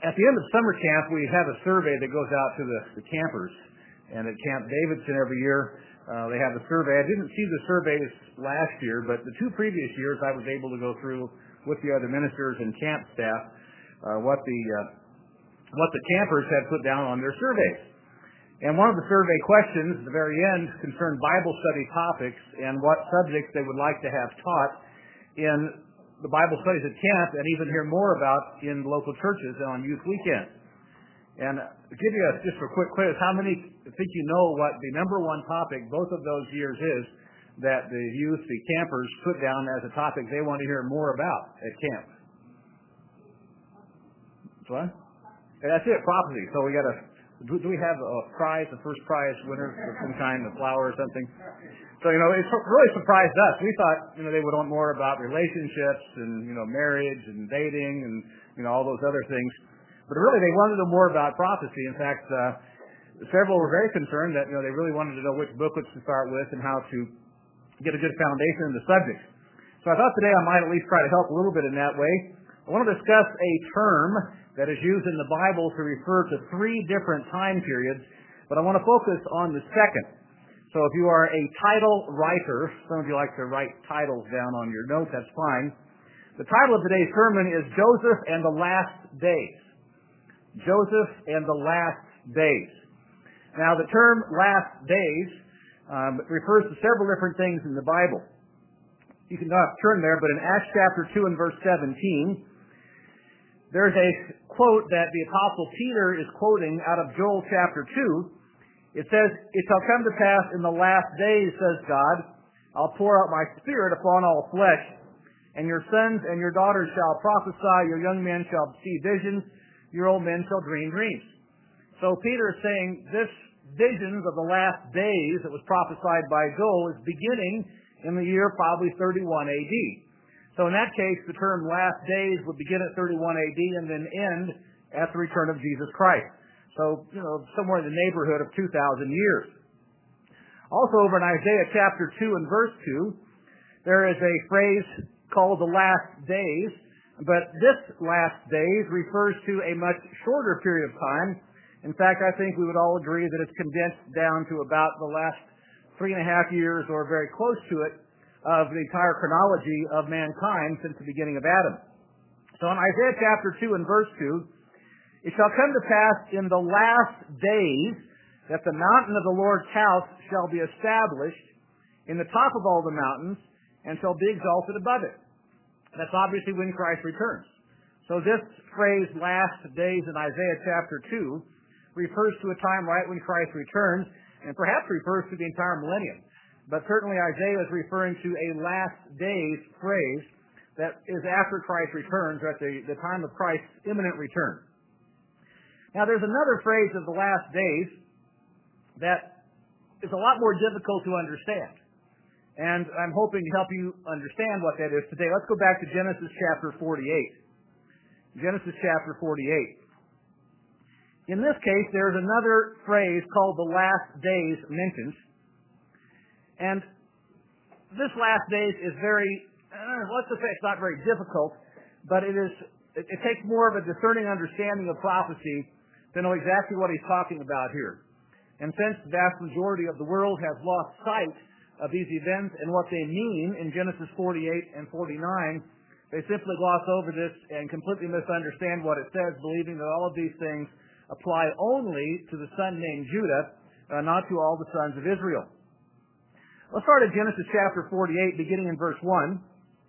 At the end of summer camp, we have a survey that goes out to the campers. And at Camp Davidson every year, they have a survey. I didn't see the surveys last year, but the 2 previous years I was able to go through with the other ministers and camp staff what the campers had put down on their surveys. And one of the survey questions at the very end concerned Bible study topics and what subjects they would like to have taught in the Bible studies at camp and even hear more about in local churches on youth weekends. And to give you just a quick quiz, how many think you know what the number one topic both of those years is that the youth, the campers, put down as a topic they want to hear more about at camp? What? That's it, prophecy. So we got do we have a prize, the first prize winner of some kind, a flower or something? So, it really surprised us. We thought, they would want more about relationships and, marriage and dating and, all those other things. But really, they wanted to know more about prophecy. In fact, several were very concerned that, they really wanted to know which booklets to start with and how to get a good foundation in the subject. So I thought today I might at least try to help a little bit in that way. I want to discuss a term that is used in the Bible to refer to 3 different time periods, but I want to focus on the second. So if you are a title writer, some of you like to write titles down on your notes, that's fine. The title of today's sermon is Joseph and the Last Days. Joseph and the Last Days. Now, the term last days refers to several different things in the Bible. You can not turn there, but in Acts chapter 2 and verse 17, there's a quote that the Apostle Peter is quoting out of Joel chapter 2. It says, "It shall come to pass in the last days, says God, I'll pour out my Spirit upon all flesh, and your sons and your daughters shall prophesy, your young men shall see visions, your old men shall dream dreams." So Peter is saying this visions of the last days that was prophesied by Joel is beginning in the year probably 31 AD. So in that case, the term last days would begin at 31 AD and then end at the return of Jesus Christ. So, somewhere in the neighborhood of 2,000 years. Also over in Isaiah chapter 2 and verse 2, there is a phrase called the last days, but this last days refers to a much shorter period of time. In fact, I think we would all agree that it's condensed down to about the last 3.5 years or very close to it of the entire chronology of mankind since the beginning of Adam. So in Isaiah chapter 2 and verse 2, "It shall come to pass in the last days that the mountain of the Lord's house shall be established in the top of all the mountains and shall be exalted above it." That's obviously when Christ returns. So this phrase, last days in Isaiah chapter 2, refers to a time right when Christ returns and perhaps refers to the entire millennium. But certainly Isaiah is referring to a last days phrase that is after Christ returns, or at the time of Christ's imminent return. Now there's another phrase of the last days that is a lot more difficult to understand. And I'm hoping to help you understand what that is today. Let's go back to Genesis chapter 48. Genesis chapter 48. In this case, there's another phrase called the last days mentioned. And this last days is very, let's just say it's not very difficult, but it takes more of a discerning understanding of prophecy to know exactly what he's talking about here. And since the vast majority of the world has lost sight of these events and what they mean in Genesis 48 and 49, they simply gloss over this and completely misunderstand what it says, believing that all of these things apply only to the son named Judah, not to all the sons of Israel. Let's start at Genesis chapter 48, beginning in verse 1.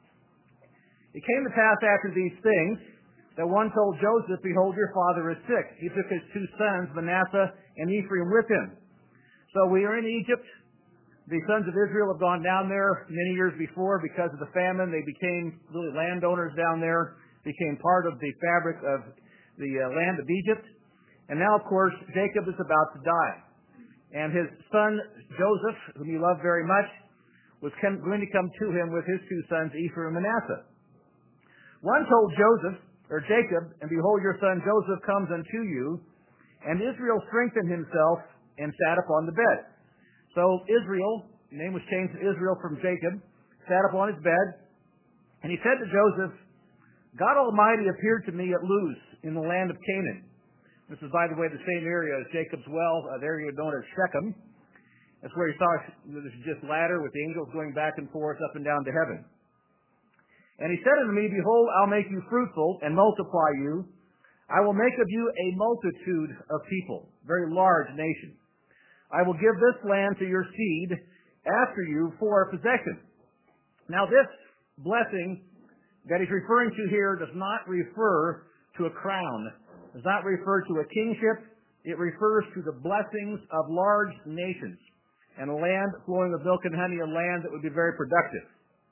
"It came to pass after these things that one told Joseph, Behold, your father is sick. He took his 2 sons, Manasseh and Ephraim, with him. So we are in Egypt. The sons of Israel have gone down there many years before because of the famine. They became really landowners down there, became part of the fabric of the land of Egypt. And now, of course, Jacob is about to die. And his son Joseph, whom he loved very much, was going to come to him with his 2 sons, Ephraim and Manasseh. One told Jacob, And behold, your son Joseph comes unto you. And Israel strengthened himself and sat upon the bed. So Israel, the name was changed to Israel from Jacob, sat upon his bed. And he said to Joseph, God Almighty appeared to me at Luz in the land of Canaan. This is, by the way, the same area as Jacob's well, the area known as Shechem. That's where he saw this just ladder with the angels going back and forth up and down to heaven. And he said unto me, Behold, I'll make you fruitful and multiply you. I will make of you a multitude of people, very large nation. I will give this land to your seed after you for a possession. Now this blessing that he's referring to here does not refer to a crown, does not refer to a kingship. It refers to the blessings of large nations and a land flowing with milk and honey, a land that would be very productive.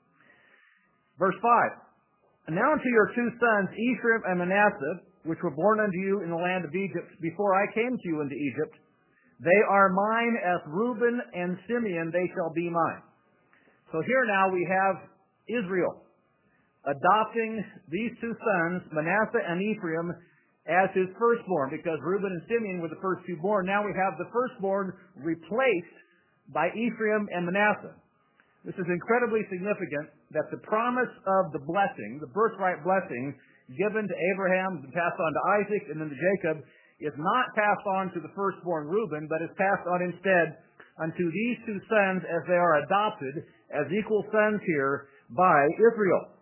Verse 5, And now unto your two sons, Ephraim and Manasseh, which were born unto you in the land of Egypt, before I came to you into Egypt, they are mine as Reuben and Simeon, they shall be mine. So here now we have Israel adopting these two sons, Manasseh and Ephraim, as his firstborn, because Reuben and Simeon were the first two born. Now we have the firstborn replaced by Ephraim and Manasseh. This is incredibly significant that the promise of the blessing, the birthright blessing, given to Abraham and passed on to Isaac and then to Jacob, is not passed on to the firstborn Reuben, but is passed on instead unto these two sons as they are adopted as equal sons here by Israel.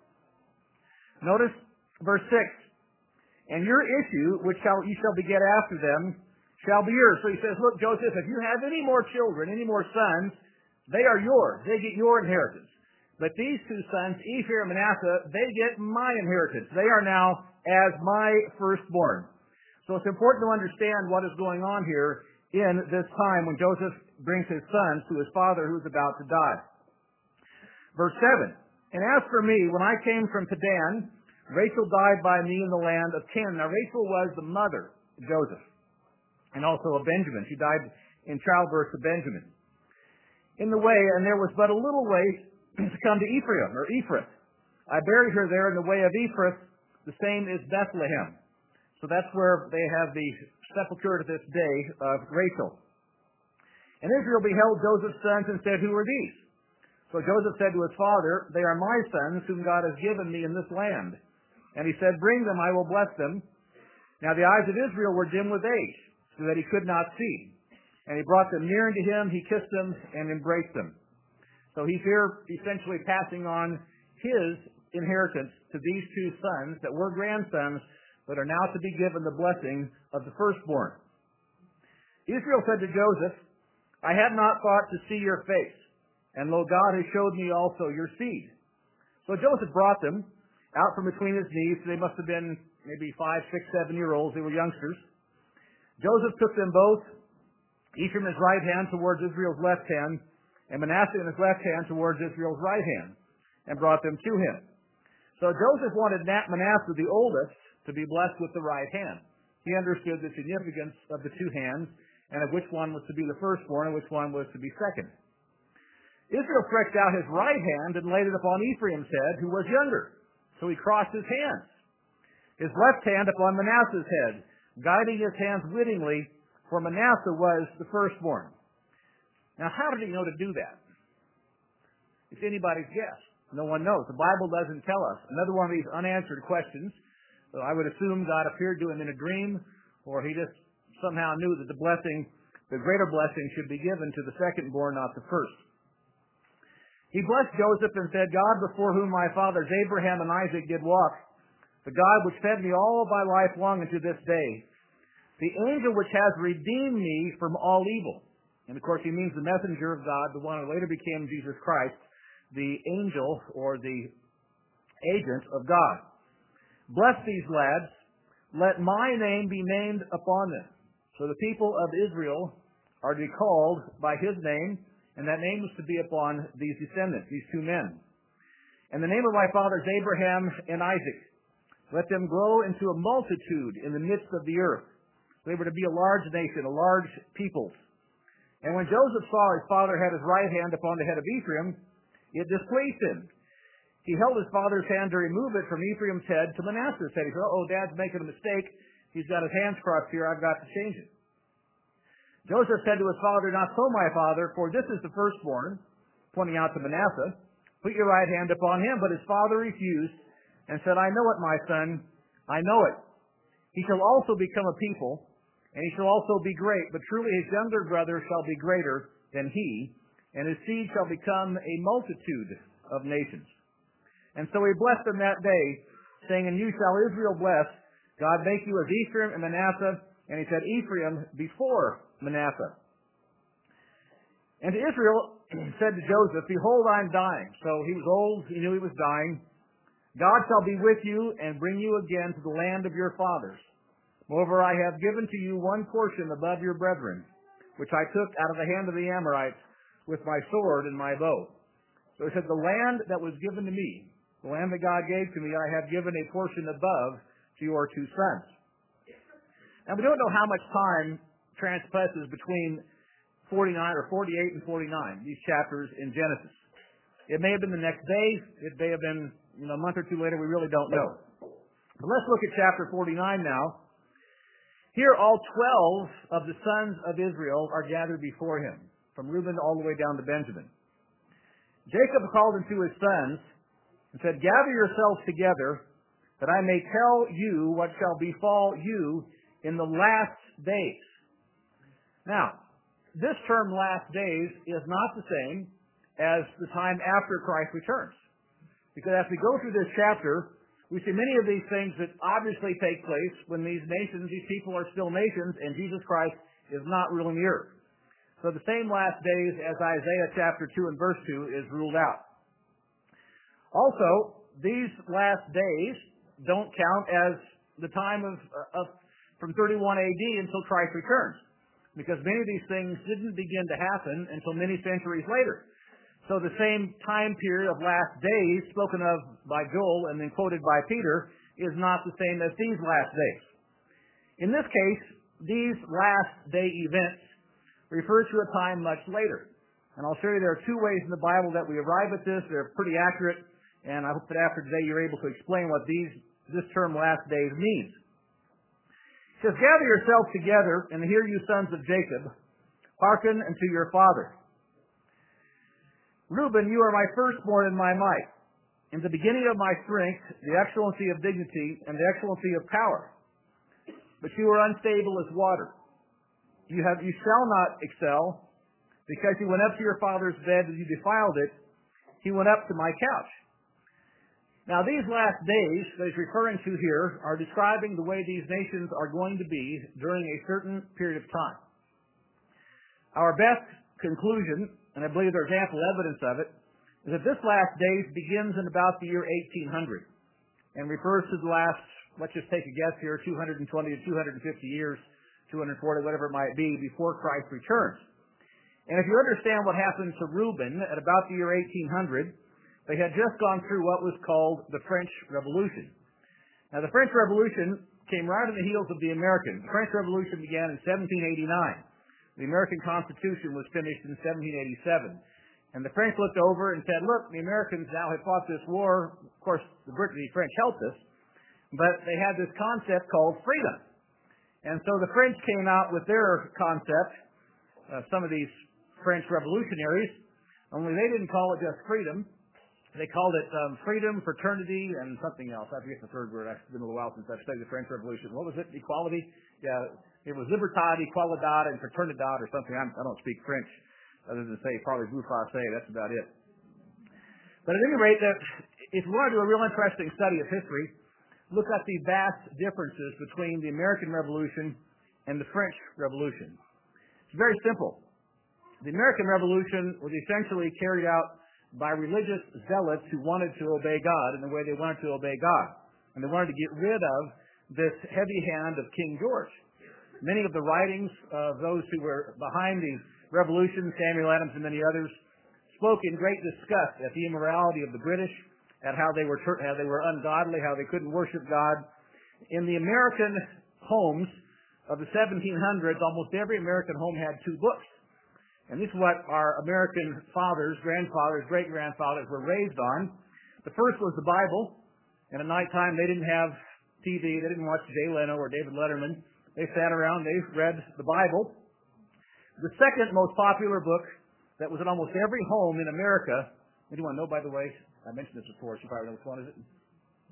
Notice verse 6. And your issue, which you shall beget after them, shall be yours. So he says, look, Joseph, if you have any more children, any more sons, they are yours. They get your inheritance. But these two sons, Ephraim and Manasseh, they get my inheritance. They are now as my firstborn. So it's important to understand what is going on here in this time when Joseph brings his sons to his father who is about to die. Verse 7, And as for me, when I came from Padan, Rachel died by me in the land of Canaan. Now Rachel was the mother of Joseph and also of Benjamin. She died in childbirth to Benjamin. In the way, and there was but a little way to come to Ephraim, or Ephrath. I buried her there in the way of Ephrath. The same is Bethlehem. So that's where they have the sepulchre to this day of Rachel. And Israel beheld Joseph's sons and said, Who are these? So Joseph said to his father, They are my sons, whom God has given me in this land. And he said, Bring them, I will bless them. Now the eyes of Israel were dim with age, so that he could not see. And he brought them near unto him, he kissed them, and embraced them. So he's here essentially passing on his inheritance to these two sons that were grandsons, but are now to be given the blessing of the firstborn. Israel said to Joseph, I had not thought to see your face, and lo, God has showed me also your seed. So Joseph brought them out from between his knees. They must have been maybe 5, 6, 7-year-olds. They were youngsters. Joseph took them both, Ephraim in his right hand towards Israel's left hand, and Manasseh in his left hand towards Israel's right hand, and brought them to him. So Joseph wanted Manasseh, the oldest, to be blessed with the right hand. He understood the significance of the two hands, and of which one was to be the firstborn and which one was to be second. Israel stretched out his right hand and laid it upon Ephraim's head, who was younger. So he crossed his hands. His left hand upon Manasseh's head, guiding his hands wittingly, for Manasseh was the firstborn. Now, how did he know to do that? It's anybody's guess. No one knows. The Bible doesn't tell us. Another one of these unanswered questions. So I would assume God appeared to him in a dream, or he just somehow knew that the blessing, the greater blessing, should be given to the second-born, not the first. He blessed Joseph and said, God, before whom my fathers Abraham and Isaac did walk, the God which fed me all my life long unto this day, the angel which has redeemed me from all evil. And of course he means the messenger of God, the one who later became Jesus Christ, the angel or the agent of God. Bless these lads, let my name be named upon them. So the people of Israel are to be called by his name, and that name was to be upon these descendants, these two men. And the name of my fathers Abraham and Isaac, let them grow into a multitude in the midst of the earth. They were to be a large nation, a large people. And when Joseph saw his father had his right hand upon the head of Ephraim, it displeased him. He held his father's hand to remove it from Ephraim's head to Manasseh's head. He said, Dad's making a mistake. He's got his hands crossed here. I've got to change it. Joseph said to his father, Not so, my father, for this is the firstborn, pointing out to Manasseh. Put your right hand upon him. But his father refused, and said, I know it, my son, I know it. He shall also become a people, and he shall also be great, but truly his younger brother shall be greater than he, and his seed shall become a multitude of nations. And so he blessed them that day, saying, And you shall Israel bless, God make you as Ephraim and Manasseh, and he said, Ephraim before Manasseh. And Israel said to Joseph, Behold, I am dying. So he was old, he knew he was dying. God shall be with you and bring you again to the land of your fathers. Moreover, I have given to you one portion above your brethren, which I took out of the hand of the Amorites with my sword and my bow. So he said, the land that was given to me, the land that God gave to me, I have given a portion above to your two sons. Now, we don't know how much time transpasses between 49 or 48 and 49, these chapters in Genesis. It may have been the next day. It may have been a month or two later. We really don't know. But let's look at chapter 49 now. Here, all 12 of the sons of Israel are gathered before him, from Reuben all the way down to Benjamin. Jacob called unto his sons and said, Gather yourselves together, that I may tell you what shall befall you in the last days. Now, this term last days is not the same as the time after Christ returns. Because as we go through this chapter, we see many of these things that obviously take place when these nations, these people are still nations, and Jesus Christ is not ruling the earth. So the same last days as Isaiah chapter 2 and verse 2 is ruled out. Also, these last days don't count as the time of from 31 AD until Christ returns, because many of these things didn't begin to happen until many centuries later. So the same time period of last days spoken of by Joel and then quoted by Peter is not the same as these last days. In this case, these last day events refer to a time much later. And I'll show you there are two ways in the Bible that we arrive at this. They're pretty accurate, and I hope that after today you're able to explain what this term last days means. It says, Gather yourselves together, and hear you sons of Jacob, hearken unto your father. Reuben, you are my firstborn and my might, in the beginning of my strength, the excellency of dignity, and the excellency of power. But you are unstable as water. You shall not excel, because you went up to your father's bed and you defiled it. He went up to my couch. Now, these last days that he's referring to here are describing the way these nations are going to be during a certain period of time. Our best conclusion, and I believe there's ample evidence of it, is that this last days begins in about the year 1800 and refers to the last, let's just take a guess here, 220 to 250 years, 240, whatever it might be, before Christ returns. And if you understand what happened to Reuben at about the year 1800, they had just gone through what was called the French Revolution. Now, the French Revolution came right on the heels of the American. The French Revolution began in 1789. The American Constitution was finished in 1787. And the French looked over and said, look, the Americans now have fought this war. Of course, the French helped us. But they had this concept called freedom. And so the French came out with their concept, some of these French revolutionaries, only they didn't call it just freedom. They called it freedom, fraternity, and something else. I forget the third word. It's been a little while since I've studied the French Revolution. What was it? Equality? Yeah, it was libertad, equalidad, and fraternidad or something. I don't speak French other than say probably vous français. That's about it. But at any rate, if you want to do a real interesting study of history, look at the vast differences between the American Revolution and the French Revolution. It's very simple. The American Revolution was essentially carried out by religious zealots who wanted to obey God in the way they wanted to obey God. And they wanted to get rid of this heavy hand of King George. Many of the writings of those who were behind these revolutions, Samuel Adams and many others, spoke in great disgust at the immorality of the British, at how they were ungodly, how they couldn't worship God. In the American homes of the 1700s, almost every American home had two books. And this is what our American fathers, grandfathers, great-grandfathers were raised on. The first was the Bible. And at nighttime, they didn't have TV. They didn't watch Jay Leno or David Letterman. They sat around. They read the Bible. The second most popular book that was in almost every home in America. Anyone know, by the way? I mentioned this before. So you probably know which one is it?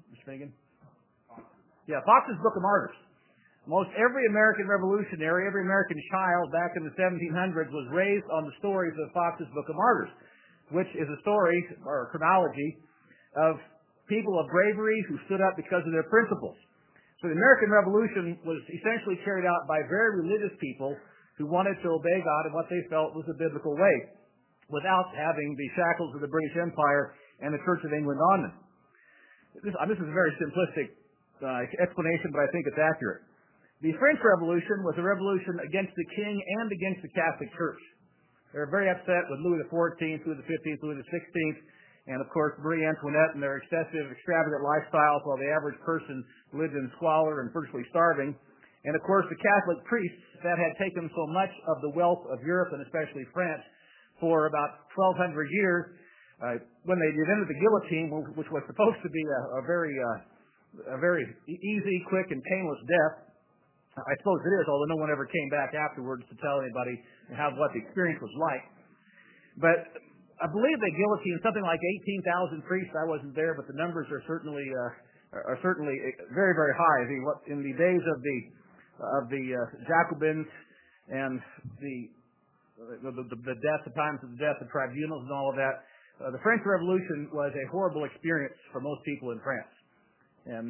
Mr. Finnegan? Yeah, Fox's Book of Martyrs. Most every American revolutionary, every American child back in the 1700s was raised on the stories of Fox's Book of Martyrs, which is a story or a chronology of people of bravery who stood up because of their principles. So the American Revolution was essentially carried out by very religious people who wanted to obey God in what they felt was a biblical way, without having the shackles of the British Empire and the Church of England on them. This is a very simplistic explanation, but I think it's accurate. The French Revolution was a revolution against the king and against the Catholic Church. They were very upset with Louis XIV, Louis XV, Louis XVI, and of course Marie Antoinette and their excessive, extravagant lifestyles while the average person lived in squalor and virtually starving. And of course the Catholic priests that had taken so much of the wealth of Europe and especially France for about 1,200 years, when they invented the guillotine, which was supposed to be a very easy, quick, and painless death. I suppose it is, although no one ever came back afterwards to tell anybody what the experience was like. But I believe they guillotined something like 18,000 priests. I wasn't there, but the numbers are certainly very, very high. In the days of the Jacobins and the death, the times of the death, the tribunals, and all of that, the French Revolution was a horrible experience for most people in France. And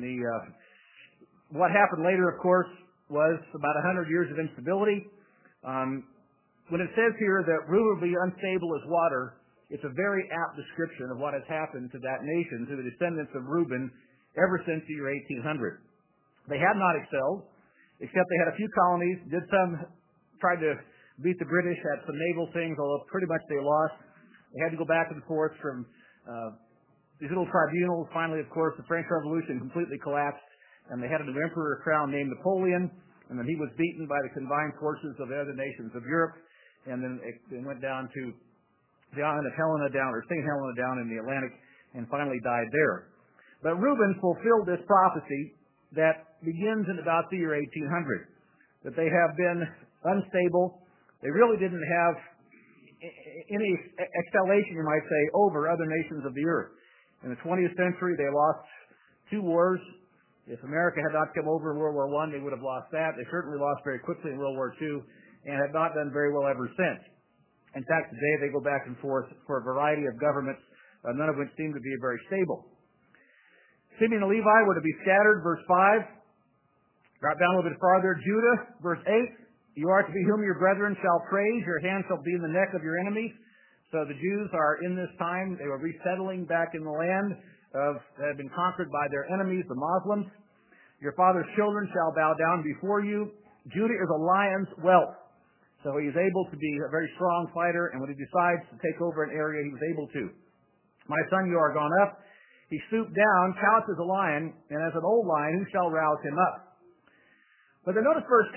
what happened later, of course, was about 100 years of instability. When it says here that Reuben will be unstable as water, it's a very apt description of what has happened to that nation, to the descendants of Reuben, ever since the year 1800. They have not excelled, except they had a few colonies, tried to beat the British, had some naval things, although pretty much they lost. They had to go back and forth from these little tribunals. Finally, of course, the French Revolution completely collapsed, and they had a new emperor crowned named Napoleon, and then he was beaten by the combined forces of the other nations of Europe, and then it went down to the island of Helena St. Helena down in the Atlantic, and finally died there. But Reuben fulfilled this prophecy that begins in about the year 1800, that they have been unstable. They really didn't have any exhalation, you might say, over other nations of the earth. In the 20th century, they lost 2 wars. If America had not come over in World War I, they would have lost that. They certainly lost very quickly in World War II and have not done very well ever since. In fact, today they go back and forth for a variety of governments, none of which seem to be very stable. Simeon and Levi were to be scattered, verse 5. Drop down a little bit farther. Judah, verse 8. You are to be whom your brethren shall praise. Your hand shall be in the neck of your enemies. So the Jews are in this time, they were resettling back in the land that had been conquered by their enemies, the Muslims. Your father's children shall bow down before you. Judah is a lion's whelp. So he is able to be a very strong fighter, and when he decides to take over an area, he was able to. My son, you are gone up. He stooped down, couched as a lion, and as an old lion, who shall rouse him up? But then notice verse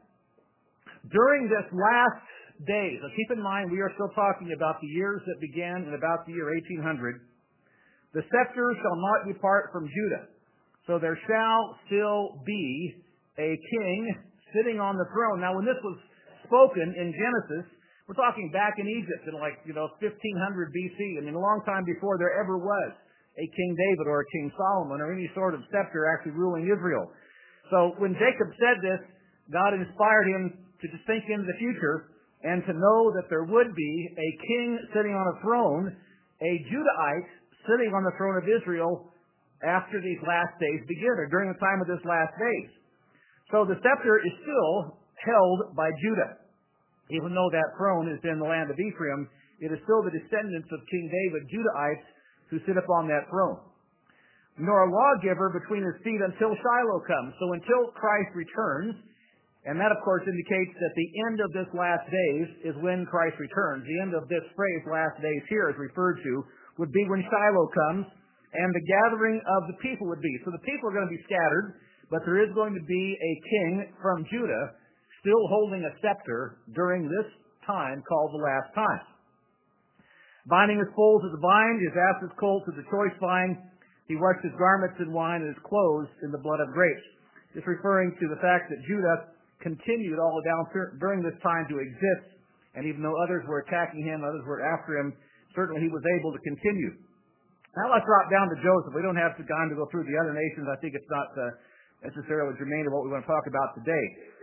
10. During this last days, now keep in mind we are still talking about the years that began in about the year 1800, the scepter shall not depart from Judah. So there shall still be a king sitting on the throne. Now, when this was spoken in Genesis, we're talking back in Egypt in 1500 BC. I mean, a long time before there ever was a King David or a King Solomon or any sort of scepter actually ruling Israel. So when Jacob said this, God inspired him to just think into the future and to know that there would be a king sitting on a throne, a Judahite sitting on the throne of Israel after these last days begin, or during the time of this last days. So the scepter is still held by Judah. Even though that throne is in the land of Ephraim, it is still the descendants of King David, Judahites, who sit upon that throne. Nor a lawgiver between his feet until Shiloh comes. So until Christ returns, and that of course indicates that the end of this last days is when Christ returns. The end of this phrase, last days here, is referred to, would be when Shiloh comes, and the gathering of the people would be. So the people are going to be scattered, but there is going to be a king from Judah still holding a scepter during this time called the last time. Binding his foals to the vine, his ass's colt to the choice vine, he washed his garments in wine and his clothes in the blood of grapes. It's referring to the fact that Judah continued all down during this time to exist, and even though others were attacking him, others were after him, certainly he was able to continue. Now let's drop down to Joseph. We don't have time to go through the other nations. I think it's not necessarily germane to what we want to talk about today.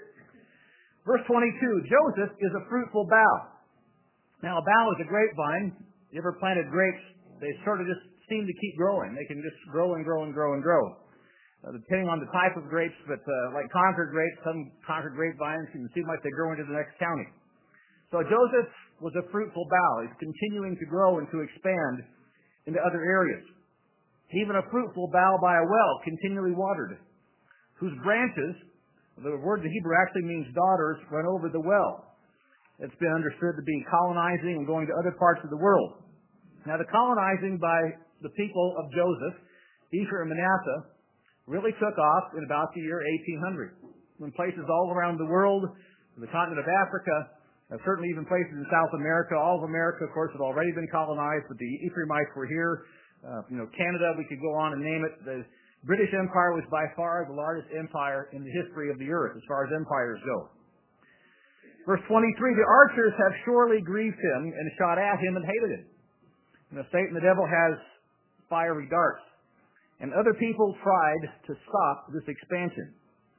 Verse 22, Joseph is a fruitful bough. Now, a bough is a grapevine. You ever planted grapes? They sort of just seem to keep growing. They can just grow and grow and grow and grow. Depending on the type of grapes, but like Concord grapes, some Concord grapevines can seem like they grow into the next county. So Joseph was a fruitful bough. He's continuing to grow and to expand into other areas. Even a fruitful bough by a well, continually watered, whose branches, the word in Hebrew actually means daughters, run over the well. It's been understood to be colonizing and going to other parts of the world. Now, the colonizing by the people of Joseph, Ephraim and Manasseh, really took off in about the year 1800, when places all around the world, the continent of Africa, certainly even places in South America, all of America, of course, had already been colonized, but the Ephraimites were here. Canada, we could go on and name it. The British Empire was by far the largest empire in the history of the earth, as far as empires go. Verse 23, the archers have surely grieved him and shot at him and hated him. Satan, the devil, has fiery darts. And other people tried to stop this expansion.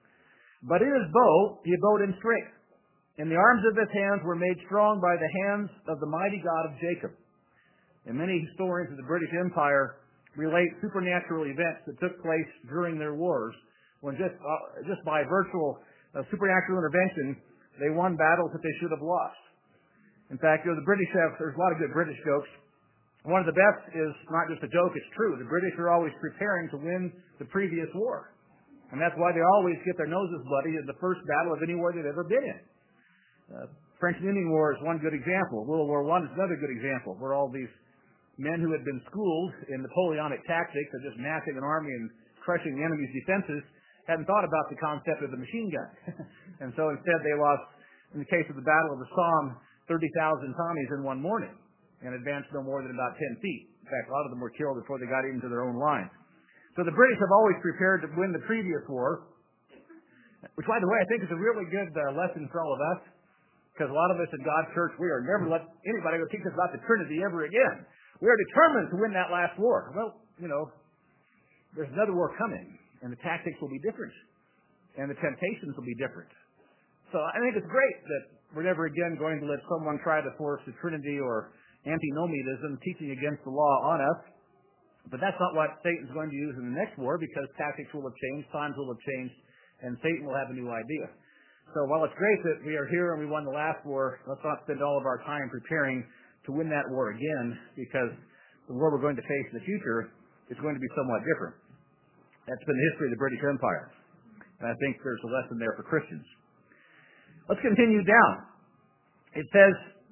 But in his bow, he abode in strength. And the arms of his hands were made strong by the hands of the mighty God of Jacob. And many historians of the British Empire relate supernatural events that took place during their wars, when just by virtual supernatural intervention, they won battles that they should have lost. In fact, the British there's a lot of good British jokes. One of the best is not just a joke, it's true. The British are always preparing to win the previous war. And that's why they always get their noses bloody in the first battle of any war they've ever been in. French and Indian War is one good example. World War I is another good example, where all these men who had been schooled in Napoleonic tactics of just massing an army and crushing the enemy's defenses hadn't thought about the concept of the machine gun. And so instead they lost, in the case of the Battle of the Somme, 30,000 Tommies in one morning, and advanced no more than about 10 feet. In fact, a lot of them were killed before they got into their own lines. So the British have always prepared to win the previous war, which, by the way, I think is a really good lesson for all of us, because a lot of us in God's church, we are never let anybody go teach us about the Trinity ever again. We are determined to win that last war. Well, there's another war coming, and the tactics will be different, and the temptations will be different. So I think it's great that we're never again going to let someone try to force the Trinity or antinomianism, teaching against the law, on us. But that's not what Satan's going to use in the next war, because tactics will have changed, times will have changed, and Satan will have a new idea. So while it's great that we are here and we won the last war, let's not spend all of our time preparing to win that war again, because the war we're going to face in the future is going to be somewhat different. That's been the history of the British Empire. And I think there's a lesson there for Christians. Let's continue down. It says,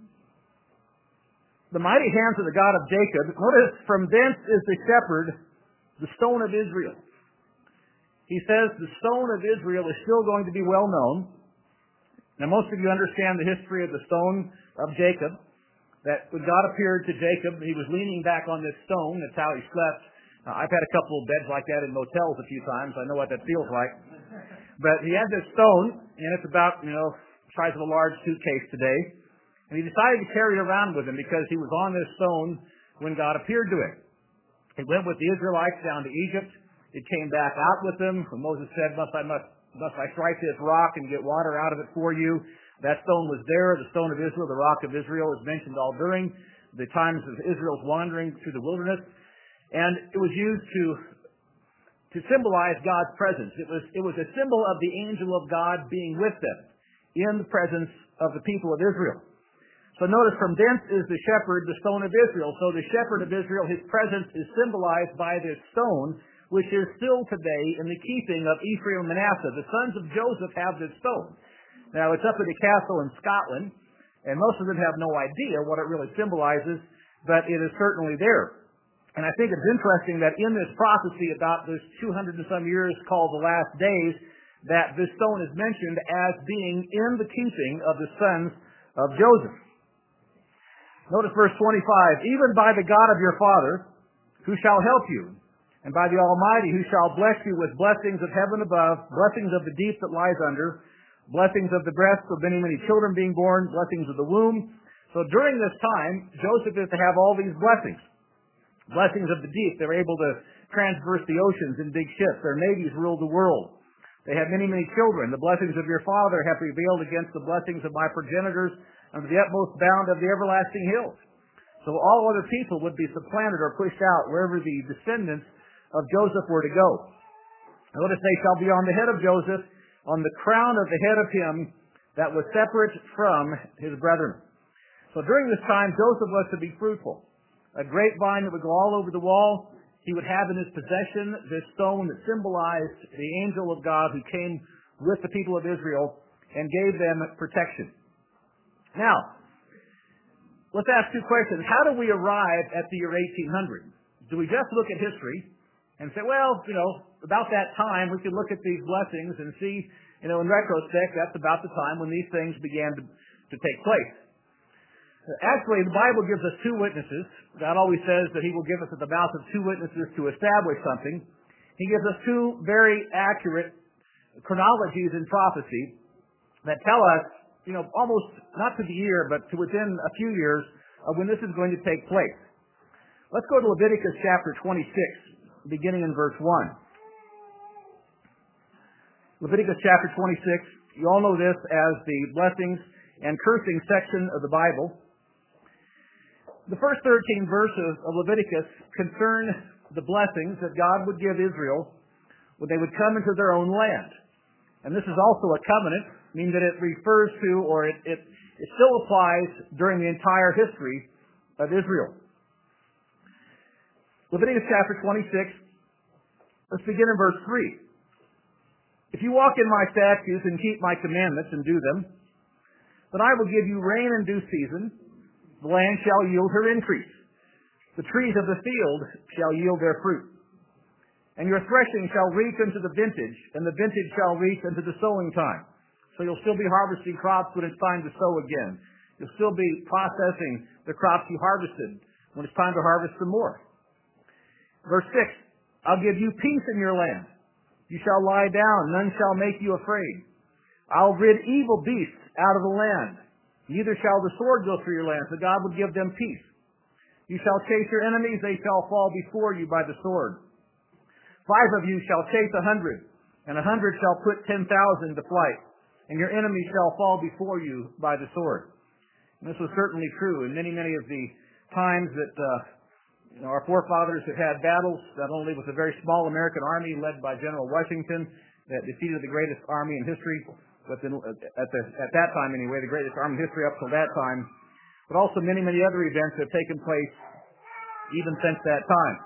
the mighty hands of the God of Jacob. Notice, from thence is the shepherd, the stone of Israel. He says the stone of Israel is still going to be well known. Now, most of you understand the history of the stone of Jacob, that when God appeared to Jacob, he was leaning back on this stone. That's how he slept. I've had a couple of beds like that in motels a few times. I know what that feels like. But he had this stone, and it's about, the size of a large suitcase today. And he decided to carry it around with him because he was on this stone when God appeared to him. He went with the Israelites down to Egypt. It came back out with them. When Moses said, must I strike this rock and get water out of it for you? That stone was there. The stone of Israel, the rock of Israel, is mentioned all during the times of Israel's wandering through the wilderness. And it was used to symbolize God's presence. It was a symbol of the angel of God being with them in the presence of the people of Israel. So notice, from thence is the shepherd, the stone of Israel. So the shepherd of Israel, his presence is symbolized by this stone, which is still today in the keeping of Ephraim and Manasseh. The sons of Joseph have this stone. Now, it's up at a castle in Scotland, and most of them have no idea what it really symbolizes, but it is certainly there. And I think it's interesting that in this prophecy about this 200 and some years called the last days, that this stone is mentioned as being in the keeping of the sons of Joseph. Notice verse 25, even by the God of your father, who shall help you, and by the Almighty, who shall bless you with blessings of heaven above, blessings of the deep that lies under, blessings of the breasts of many, many children being born, blessings of the womb. So during this time, Joseph is to have all these blessings. Blessings of the deep. They were able to transverse the oceans in big ships. Their navies ruled the world. They had many, many children. The blessings of your father have prevailed against the blessings of my progenitors under the utmost bound of the everlasting hills. So all other people would be supplanted or pushed out wherever the descendants of Joseph were to go. Notice they shall be on the head of Joseph, on the crown of the head of him that was separate from his brethren. So during this time, Joseph was to be fruitful. A grapevine that would go all over the wall. He would have in his possession this stone that symbolized the angel of God who came with the people of Israel and gave them protection. Now, let's ask two questions. How do we arrive at the year 1800? Do we just look at history and say, well, about that time we could look at these blessings and see, in retrospect, that's about the time when these things began to take place. Actually, the Bible gives us two witnesses. God always says that He will give us at the mouth of two witnesses to establish something. He gives us two very accurate chronologies in prophecy that tell us, almost not to the year, but to within a few years of when this is going to take place. Let's go to Leviticus chapter 26, beginning in verse 1. Leviticus chapter 26, you all know this as the blessings and cursing section of the Bible. The first 13 verses of Leviticus concern the blessings that God would give Israel when they would come into their own land. And this is also a covenant, meaning that it refers to, or it still applies during the entire history of Israel. Leviticus chapter 26, let's begin in verse 3. If you walk in my statutes and keep my commandments and do them, then I will give you rain in due season. The land shall yield her increase. The trees of the field shall yield their fruit. And your threshing shall reach unto the vintage, and the vintage shall reach unto the sowing time. So you'll still be harvesting crops when it's time to sow again. You'll still be processing the crops you harvested when it's time to harvest some more. Verse 6, I'll give you peace in your land. You shall lie down, none shall make you afraid. I'll rid evil beasts out of the land. Neither shall the sword go through your land, so God would give them peace. You shall chase your enemies, they shall fall before you by the sword. 5 of you shall chase 100, and 100 shall put 10,000 to flight, and your enemies shall fall before you by the sword. And this was certainly true in many, many of the times that our forefathers have had battles, not only with a very small American army led by General Washington that defeated the greatest army in history, but at that time anyway, the greatest army in history up till that time, but also many, many other events have taken place even since that time.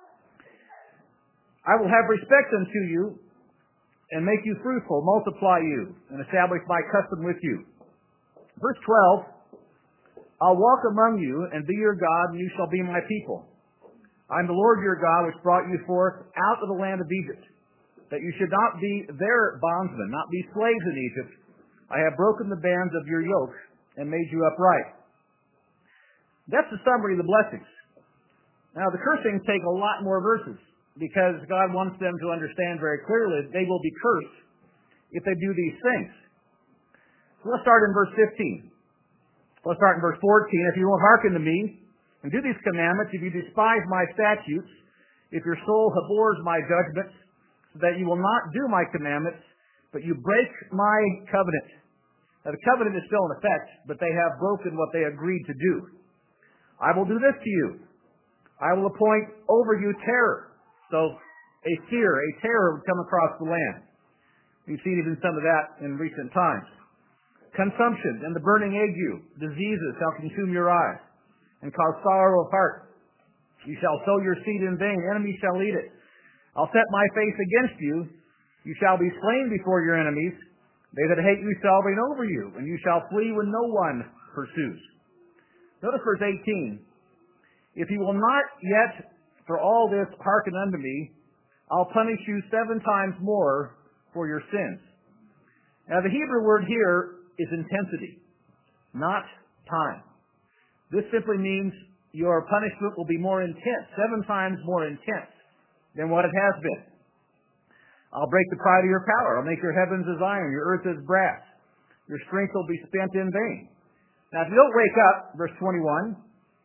I will have respect unto you and make you fruitful, multiply you, and establish my custom with you. Verse 12, I'll walk among you and be your God, and you shall be my people. I'm the Lord your God, which brought you forth out of the land of Egypt, that you should not be their bondsmen, not be slaves in Egypt. I have broken the bands of your yoke and made you upright. That's the summary of the blessings. Now, the cursings take a lot more verses because God wants them to understand very clearly that they will be cursed if they do these things. So let's start in verse 15. Let's start in verse 14. If you won't hearken to me and do these commandments, if you despise my statutes, if your soul abhors my judgments, so that you will not do my commandments, but you break my covenant. Now the covenant is still in effect, but they have broken what they agreed to do. I will do this to you. I will appoint over you terror. So a fear, a terror would come across the land. We've seen even some of that in recent times. Consumption and the burning ague, diseases shall consume your eyes and cause sorrow of heart. You shall sow your seed in vain, enemies shall eat it. I'll set my face against you. You shall be slain before your enemies. They that hate you shall reign over you, and you shall flee when no one pursues. Notice verse 18. If you will not yet for all this hearken unto me, I'll punish you 7 times more for your sins. Now the Hebrew word here is intensity, not time. This simply means your punishment will be more intense, 7 times more intense than what it has been. I'll break the pride of your power. I'll make your heavens as iron, your earth as brass. Your strength will be spent in vain. Now, if you don't wake up, verse 21,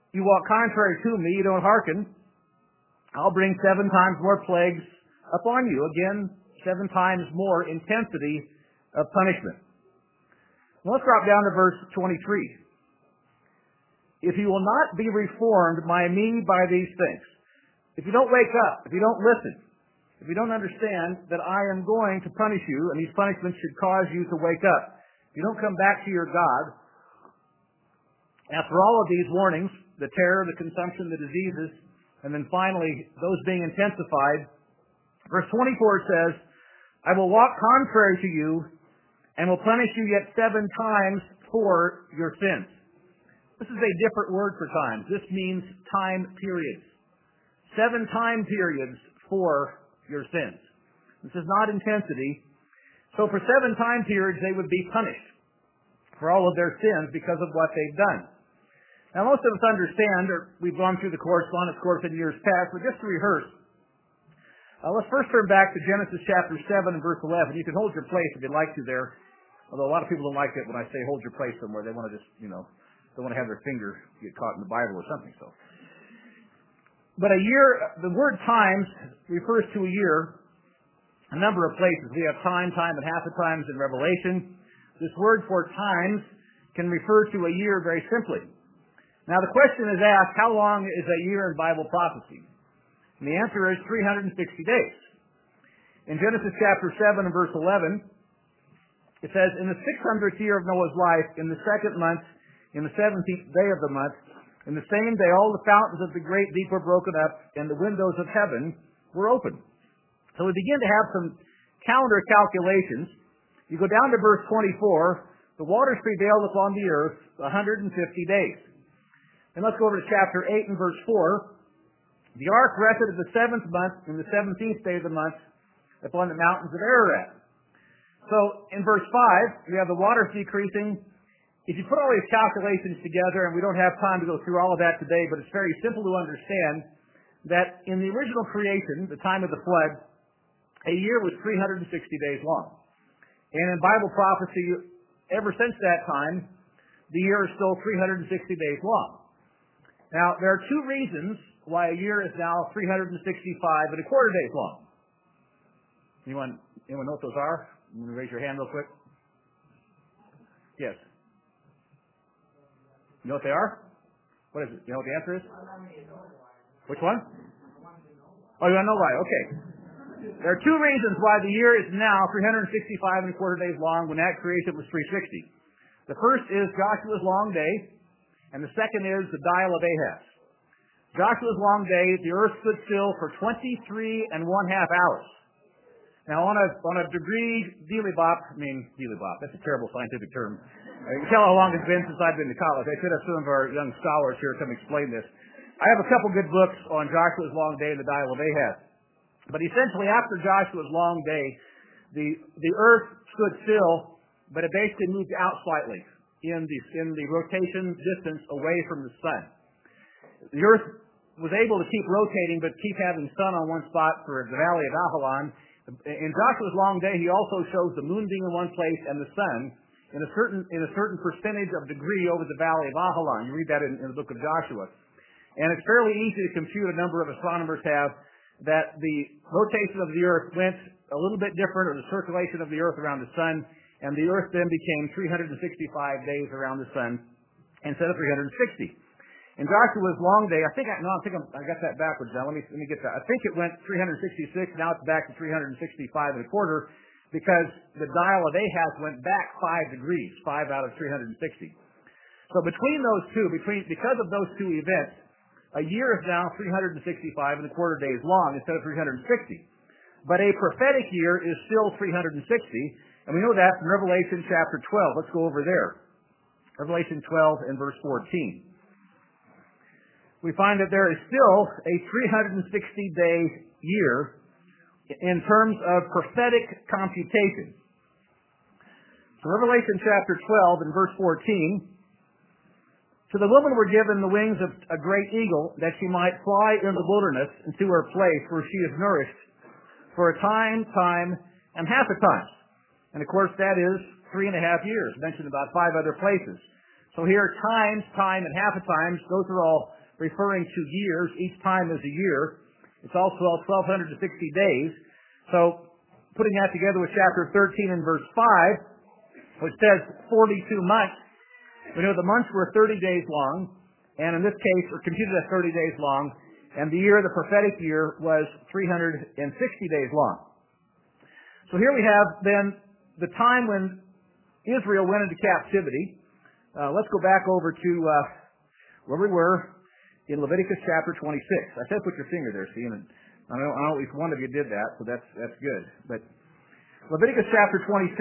you walk contrary to me, you don't hearken, I'll bring 7 times more plagues upon you. Again, 7 times more intensity of punishment. Now let's drop down to verse 23. If you will not be reformed by me by these things, if you don't wake up, if you don't listen, if you don't understand that I am going to punish you, and these punishments should cause you to wake up, if you don't come back to your God, after all of these warnings, the terror, the consumption, the diseases, and then finally those being intensified, verse 24 says, I will walk contrary to you and will punish you yet 7 times for your sins. This is a different word for times. This means time periods. 7 time periods for your sins. This is not intensity. So for 7 time periods, they would be punished for all of their sins because of what they've done. Now, most of us understand, or we've gone through the correspondence course in years past, but just to rehearse, let's first turn back to Genesis chapter 7 and verse 11. You can hold your place if you'd like to there, although a lot of people don't like it when I say hold your place somewhere. They want to just, they want to have their finger get caught in the Bible or something. So, but a year, the word times refers to a year, a number of places. We have time, and half the times in Revelation. This word for times can refer to a year very simply. Now the question is asked, how long is a year in Bible prophecy? And the answer is 360 days. In Genesis chapter 7 and verse 11, it says, in the 600th year of Noah's life, in the 2nd month, in the 17th day of the month, in the same day all the fountains of the great deep were broken up, and the windows of heaven were opened. So we begin to have some calendar calculations. You go down to verse 24, the waters prevailed upon the earth 150 days. And let's go over to chapter 8 and verse 4. The ark rested at the 7th month, in the 17th day of the month, upon the mountains of Ararat. So in verse 5, we have the waters decreasing. If you put all these calculations together, and we don't have time to go through all of that today, but it's very simple to understand that in the original creation, the time of the flood, a year was 360 days long. And in Bible prophecy, ever since that time, the year is still 360 days long. Now, there are 2 reasons why a year is now 365 and a quarter days long. Anyone know what those are? You want to raise your hand real quick? Yes. You know what they are? What is it? You know what the answer is? Which one? Oh, you want to know why? Okay. There are 2 reasons why the year is now 365 and a quarter days long when at creation it was 360. The first is Joshua's long day, and the second is the dial of Ahaz. Joshua's long day, the earth stood still for 23 1/2 hours. Now, on a degree dilibop, that's a terrible scientific term. You can tell how long it's been since I've been to college. I should have some of our young scholars here come explain this. I have a couple good books on Joshua's long day and the dial of Ahaz. But essentially, after Joshua's long day, the earth stood still, but it basically moved out slightly in the rotation distance away from the sun. The earth was able to keep rotating, but keep having sun on one spot for the valley of Ajalon. In Joshua's long day, he also shows the moon being in one place and the sun in a certain percentage of degree over the valley of Ajalon. You read that in the book of Joshua. And it's fairly easy to compute, a number of astronomers have, that the rotation of the earth went a little bit different, or the circulation of the earth around the sun, and the earth then became 365 days around the sun instead of 360. In Joshua's long day, I got that backwards now. Let me get that. I think it went 366. Now it's back to 365 and a quarter, because the dial of Ahaz went back 5 degrees, 5 out of 360. So between those two, because of those 2 events, a year is now 365 and a quarter days long instead of 360. But a prophetic year is still 360, and we know that from Revelation chapter 12. Let's go over there. Revelation 12 and verse 14. We find that there is still a 360-day year in terms of prophetic computation. So Revelation chapter 12 and verse 14, to the woman were given the wings of a great eagle, that she might fly in the wilderness into her place where she is nourished for a time, and half a time. And of course that is 3.5 years, mentioned about 5 other places. So here, time, and half a time, those are all referring to years. Each time is a year. It's also 1,260 days. So putting that together with chapter 13 and verse 5, which says 42 months, we know the months were 30 days long, and in this case were computed as 30 days long, and the year, the prophetic year, was 360 days long. So here we have then the time when Israel went into captivity. Let's go back over to where we were in Leviticus chapter 26. I said put your finger there, see, and I know at least one of you did that, so that's good. But Leviticus chapter 26.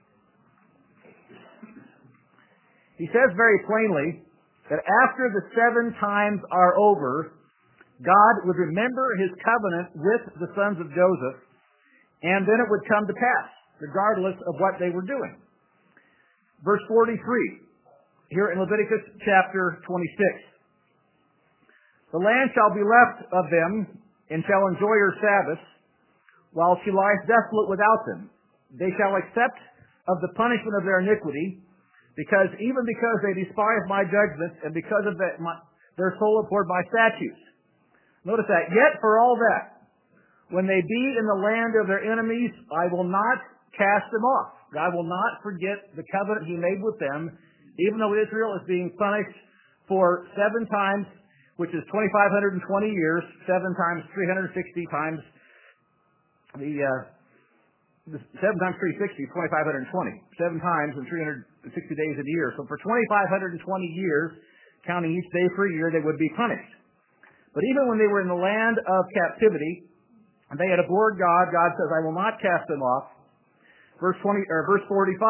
He says very plainly that after the 7 times are over, God would remember his covenant with the sons of Joseph, and then it would come to pass, regardless of what they were doing. Verse 43, here in Leviticus chapter 26. The land shall be left of them, and shall enjoy her Sabbaths, while she lies desolate without them. They shall accept of the punishment of their iniquity, because they despise my judgments, and because of that their soul abhorred my statutes. Notice that. Yet for all that, when they be in the land of their enemies, I will not cast them off. God will not forget the covenant he made with them, even though Israel is being punished for 7 times, which is 2,520 years, 7 times 360 times the 7 times 360, 2,520. 7 times in 360 days a year. So for 2,520 years, counting each day for a year, they would be punished. But even when they were in the land of captivity, and they had abhorred God, God says, I will not cast them off. Verse 45.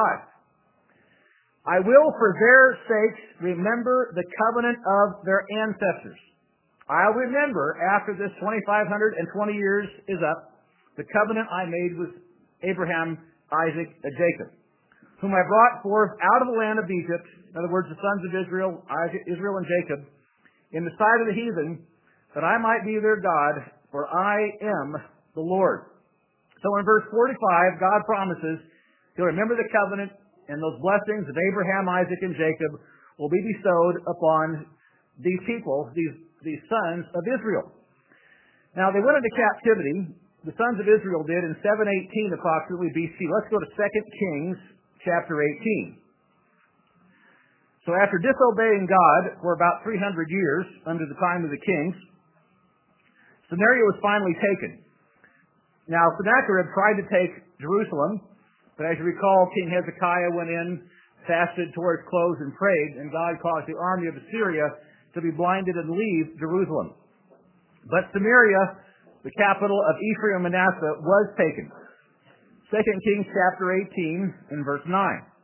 I will for their sakes remember the covenant of their ancestors. I'll remember after this 2,520 years is up, the covenant I made with Abraham, Isaac, and Jacob, whom I brought forth out of the land of Egypt, in other words, the sons of Israel, Israel and Jacob, in the sight of the heathen, that I might be their God, for I am the Lord. So in verse 45, God promises he'll remember the covenant, and those blessings of Abraham, Isaac, and Jacob will be bestowed upon these people, these sons of Israel. Now, they went into captivity. The sons of Israel did in 718 approximately BC. Let's go to 2 Kings chapter 18. So after disobeying God for about 300 years under the time of the kings, Samaria was finally taken. Now, Sennacherib tried to take Jerusalem, but as you recall, King Hezekiah went in, fasted, tore his clothes, and prayed, and God caused the army of Assyria to be blinded and leave Jerusalem. But Samaria, the capital of Ephraim and Manasseh, was taken. 2 Kings chapter 18 and verse 9.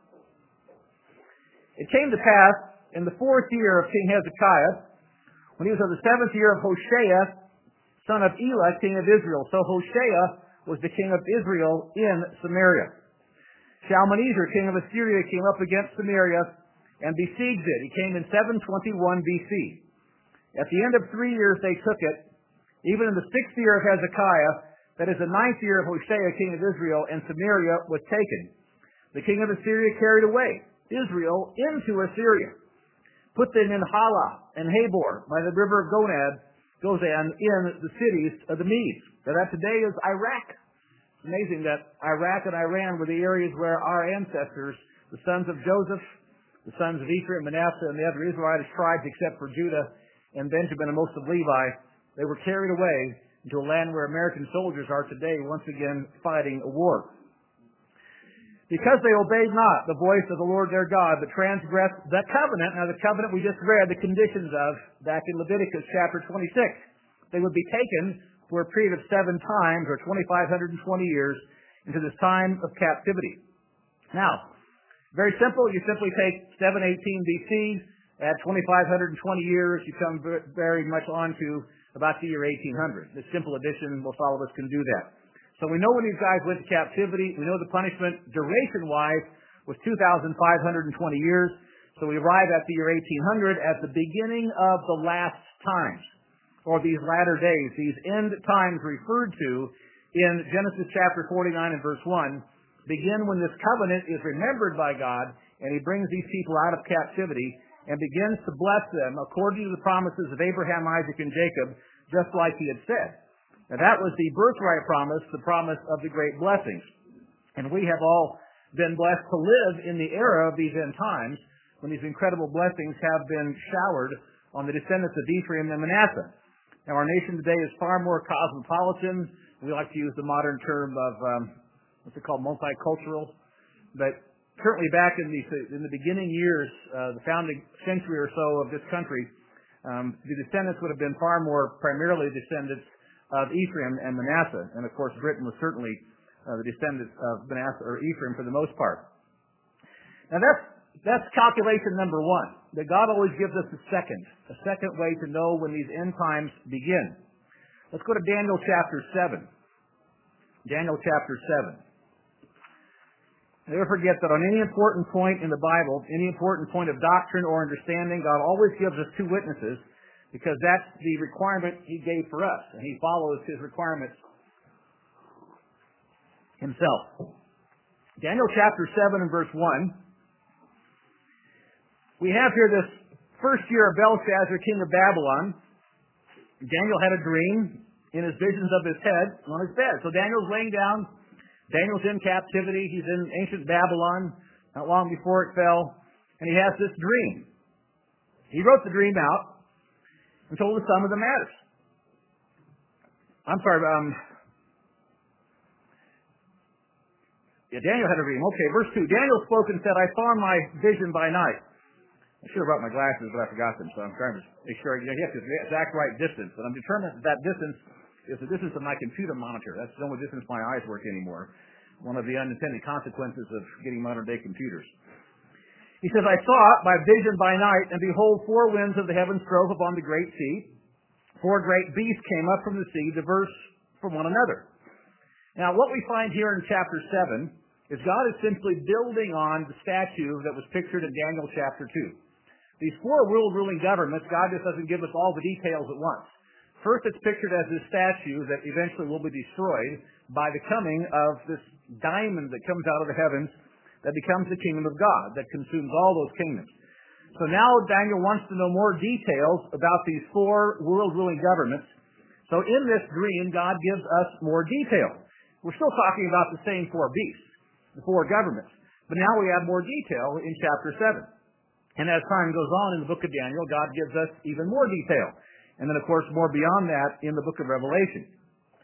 It came to pass in the 4th year of King Hezekiah, when he was of the 7th year of Hoshea, son of Elah, king of Israel. So Hoshea was the king of Israel in Samaria. Shalmaneser, king of Assyria, came up against Samaria and besieged it. He came in 721 BC. At the end of 3 years, they took it. Even in the 6th year of Hezekiah, that is the 9th year of Hoshea, king of Israel, and Samaria was taken. The king of Assyria carried away Israel into Assyria, put them in Halah and Habor by the river of Gozan in the cities of the Medes. Now that today is Iraq. It's amazing that Iraq and Iran were the areas where our ancestors, the sons of Joseph, the sons of Ephraim, Manasseh, and the other Israelite tribes except for Judah and Benjamin and most of Levi, they were carried away into a land where American soldiers are today once again fighting a war. Because they obeyed not the voice of the Lord their God, but transgressed the covenant. Now the covenant we just read the conditions of back in Leviticus chapter 26. They would be taken for a period of 7 times or 2,520 years into this time of captivity. Now, very simple. You simply take 718 BC, add 2,520 years, you come very much on to about the year 1800. This simple addition, most all of us can do that. So we know when these guys went to captivity. We know the punishment, duration-wise, was 2,520 years. So we arrive at the year 1800 as the beginning of the last times, or these latter days. These end times referred to in Genesis chapter 49 and verse 1 begin when this covenant is remembered by God, and he brings these people out of captivity, and begins to bless them according to the promises of Abraham, Isaac, and Jacob, just like he had said. Now that was the birthright promise, the promise of the great blessings. And we have all been blessed to live in the era of these end times when these incredible blessings have been showered on the descendants of Ephraim and Manasseh. Now our nation today is far more cosmopolitan. We like to use the modern term of, what's it called, multicultural. But certainly back in the beginning years, the founding century or so of this country, the descendants would have been far more primarily descendants of Ephraim and Manasseh. And of course, Britain was certainly the descendants of Manasseh or Ephraim for the most part. Now that's calculation number one, that God always gives us a second way to know when these end times begin. Let's go to Daniel chapter 7. Daniel chapter 7. Never forget that on any important point in the Bible, any important point of doctrine or understanding, God always gives us two witnesses, because that's the requirement He gave for us, and He follows His requirements Himself. Daniel chapter 7 and verse 1. We have here this first year of Belshazzar, king of Babylon. Daniel had a dream in his visions of his head on his bed. So Daniel's laying down. Daniel's in captivity. He's in ancient Babylon, not long before it fell. And he has this dream. He wrote the dream out and told us some of the matters. Daniel had a dream. Okay, verse 2. Daniel spoke and said, I saw my vision by night. I should have brought my glasses, but I forgot them, so I'm trying to make sure you have the exact right distance. And I'm determined that distance is the distance of my computer monitor. That's the only distance my eyes work anymore. One of the unintended consequences of getting modern-day computers. He says, I saw by vision by night, and behold, four winds of the heavens drove upon the great sea. Four great beasts came up from the sea, diverse from one another. Now, what we find here in chapter 7 is God is simply building on the statue that was pictured in Daniel chapter 2. These four world-ruling governments, God just doesn't give us all the details at once. First, it's pictured as this statue that eventually will be destroyed by the coming of this diamond that comes out of the heavens that becomes the kingdom of God, that consumes all those kingdoms. So now Daniel wants to know more details about these four world-ruling governments. So in this dream, God gives us more detail. We're still talking about the same four beasts, the four governments. But now we have more detail in chapter 7. And as time goes on in the book of Daniel, God gives us even more detail. And then, of course, more beyond that in the book of Revelation.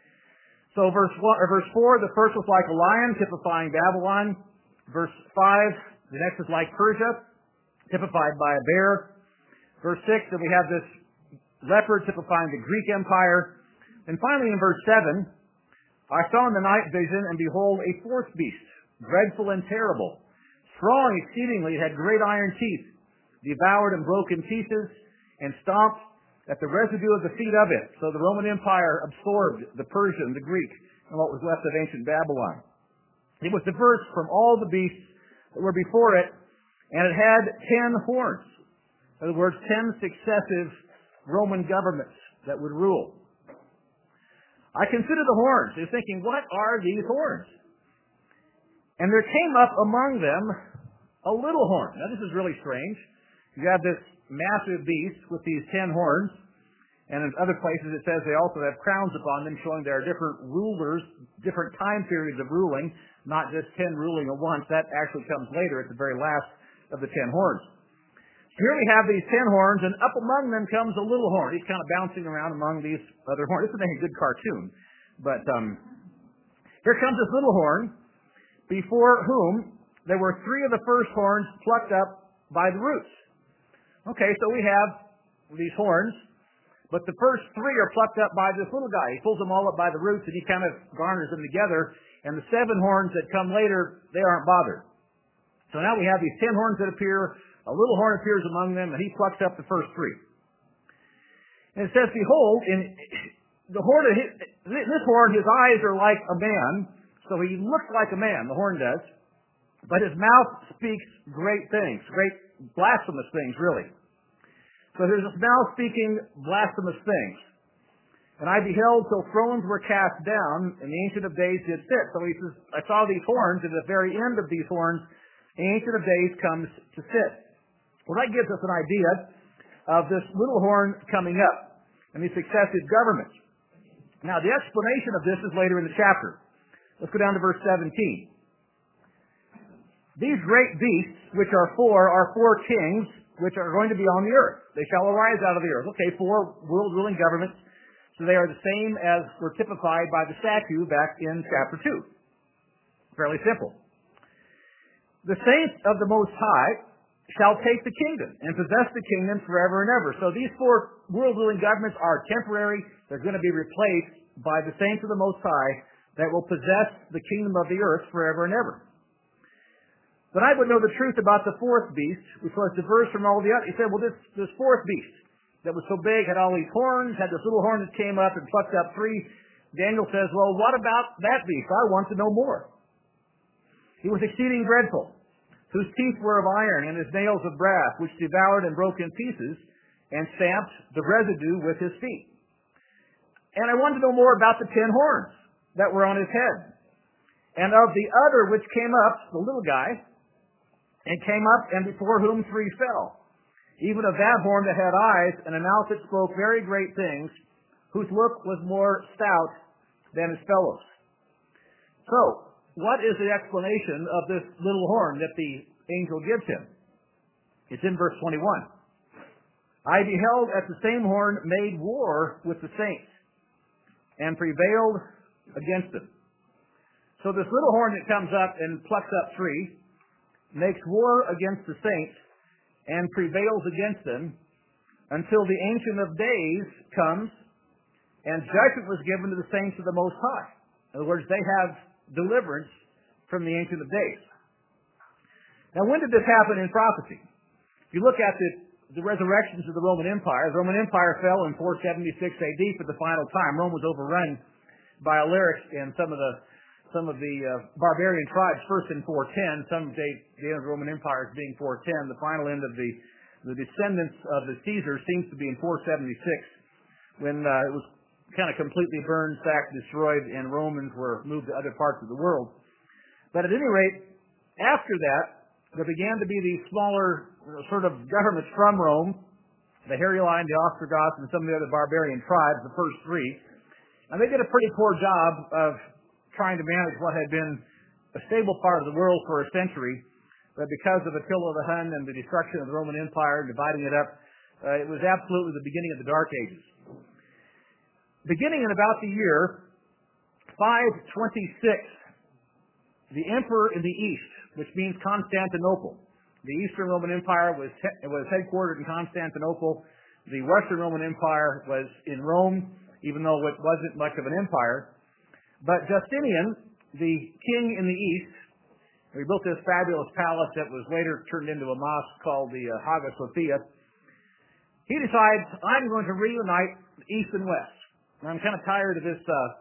So verse 4, the first was like a lion, typifying Babylon. Verse 5, the next is like Persia, typified by a bear. Verse 6, then we have this leopard, typifying the Greek Empire. And finally in verse 7, I saw in the night vision, and behold, a fourth beast, dreadful and terrible, strong exceedingly, it had great iron teeth, devoured and broke in pieces, and stomped at the residue of the feet of it. So the Roman Empire absorbed the Persian, the Greek, and what was left of ancient Babylon. It was diverse from all the beasts that were before it, and it had 10 horns. In other words, 10 successive Roman governments that would rule. I considered the horns. You're thinking, what are these horns? And there came up among them a little horn. Now this is really strange. You have this massive beast with these 10 horns, and in other places it says they also have crowns upon them, showing there are different rulers, different time periods of ruling, not just 10 ruling at once. That actually comes later at the very last of the 10 horns. Here we have these 10 horns, and up among them comes a little horn. He's kind of bouncing around among these other horns. This would make a good cartoon. But here comes this little horn, before whom there were 3 of the first horns plucked up by the roots. Okay, so we have these horns, but the first 3 are plucked up by this little guy. He pulls them all up by the roots, and he kind of garners them together, and the 7 horns that come later, they aren't bothered. So now we have these 10 horns that appear, a little horn appears among them, and he plucks up the first 3. And it says, behold, in the horn of this horn, his eyes are like a man, so he looks like a man, the horn does, but his mouth speaks great things, great blasphemous things, really. So there's this mouth speaking blasphemous things. And I beheld till thrones were cast down, and the Ancient of Days did sit. So he says, I saw these horns, and at the very end of these horns, the Ancient of Days comes to sit. Well, that gives us an idea of this little horn coming up and these successive governments. Now, the explanation of this is later in the chapter. Let's go down to verse 17. These great beasts, which are four kings, which are going to be on the earth. They shall arise out of the earth. Okay, 4 world-ruling governments. So they are the same as were typified by the statue back in chapter 2. Fairly simple. The saints of the Most High shall take the kingdom and possess the kingdom forever and ever. So these 4 world-ruling governments are temporary. They're going to be replaced by the saints of the Most High that will possess the kingdom of the earth forever and ever. But I would know the truth about the 4th beast, which was diverse from all the others. He said, well, this 4th beast that was so big, had all these horns, had this little horn that came up and plucked up 3. Daniel says, well, what about that beast? I want to know more. He was exceeding dreadful, whose teeth were of iron and his nails of brass, which devoured and broke in pieces and stamped the residue with his feet. And I wanted to know more about the 10 horns that were on his head. And of the other which came up, the little guy, and came up, and before whom 3 fell. Even of that horn that had eyes, and a mouth that spoke very great things, whose look was more stout than his fellows. So, what is the explanation of this little horn that the angel gives him? It's in verse 21. I beheld at the same horn made war with the saints, and prevailed against them. So this little horn that comes up and plucks up 3, makes war against the saints, and prevails against them, until the Ancient of Days comes, and judgment was given to the saints of the Most High. In other words, they have deliverance from the Ancient of Days. Now, when did this happen in prophecy? If you look at the resurrections of the Roman Empire fell in 476 AD for the final time. Rome was overrun by Alaric and some of the barbarian tribes, first in 410. Some date the end of the Roman Empire as being 410. The final end of the descendants of the Caesars seems to be in 476, when it was kind of completely burned, sacked, destroyed, and Romans were moved to other parts of the world. But at any rate, after that, there began to be these smaller sort of governments from Rome, the Heruli, the Ostrogoths, and some of the other barbarian tribes, the first 3. And they did a pretty poor job of trying to manage what had been a stable part of the world for a century. But because of Attila the Hun and the destruction of the Roman Empire, dividing it up, it was absolutely the beginning of the Dark Ages. Beginning in about the year 526, the emperor in the east, which means Constantinople. The Eastern Roman Empire was headquartered in Constantinople. The Western Roman Empire was in Rome, even though it wasn't much of an empire. But Justinian, the king in the east, he built this fabulous palace that was later turned into a mosque called the Hagia Sophia. He decides, I'm going to reunite East and West. And I'm kind of tired of this,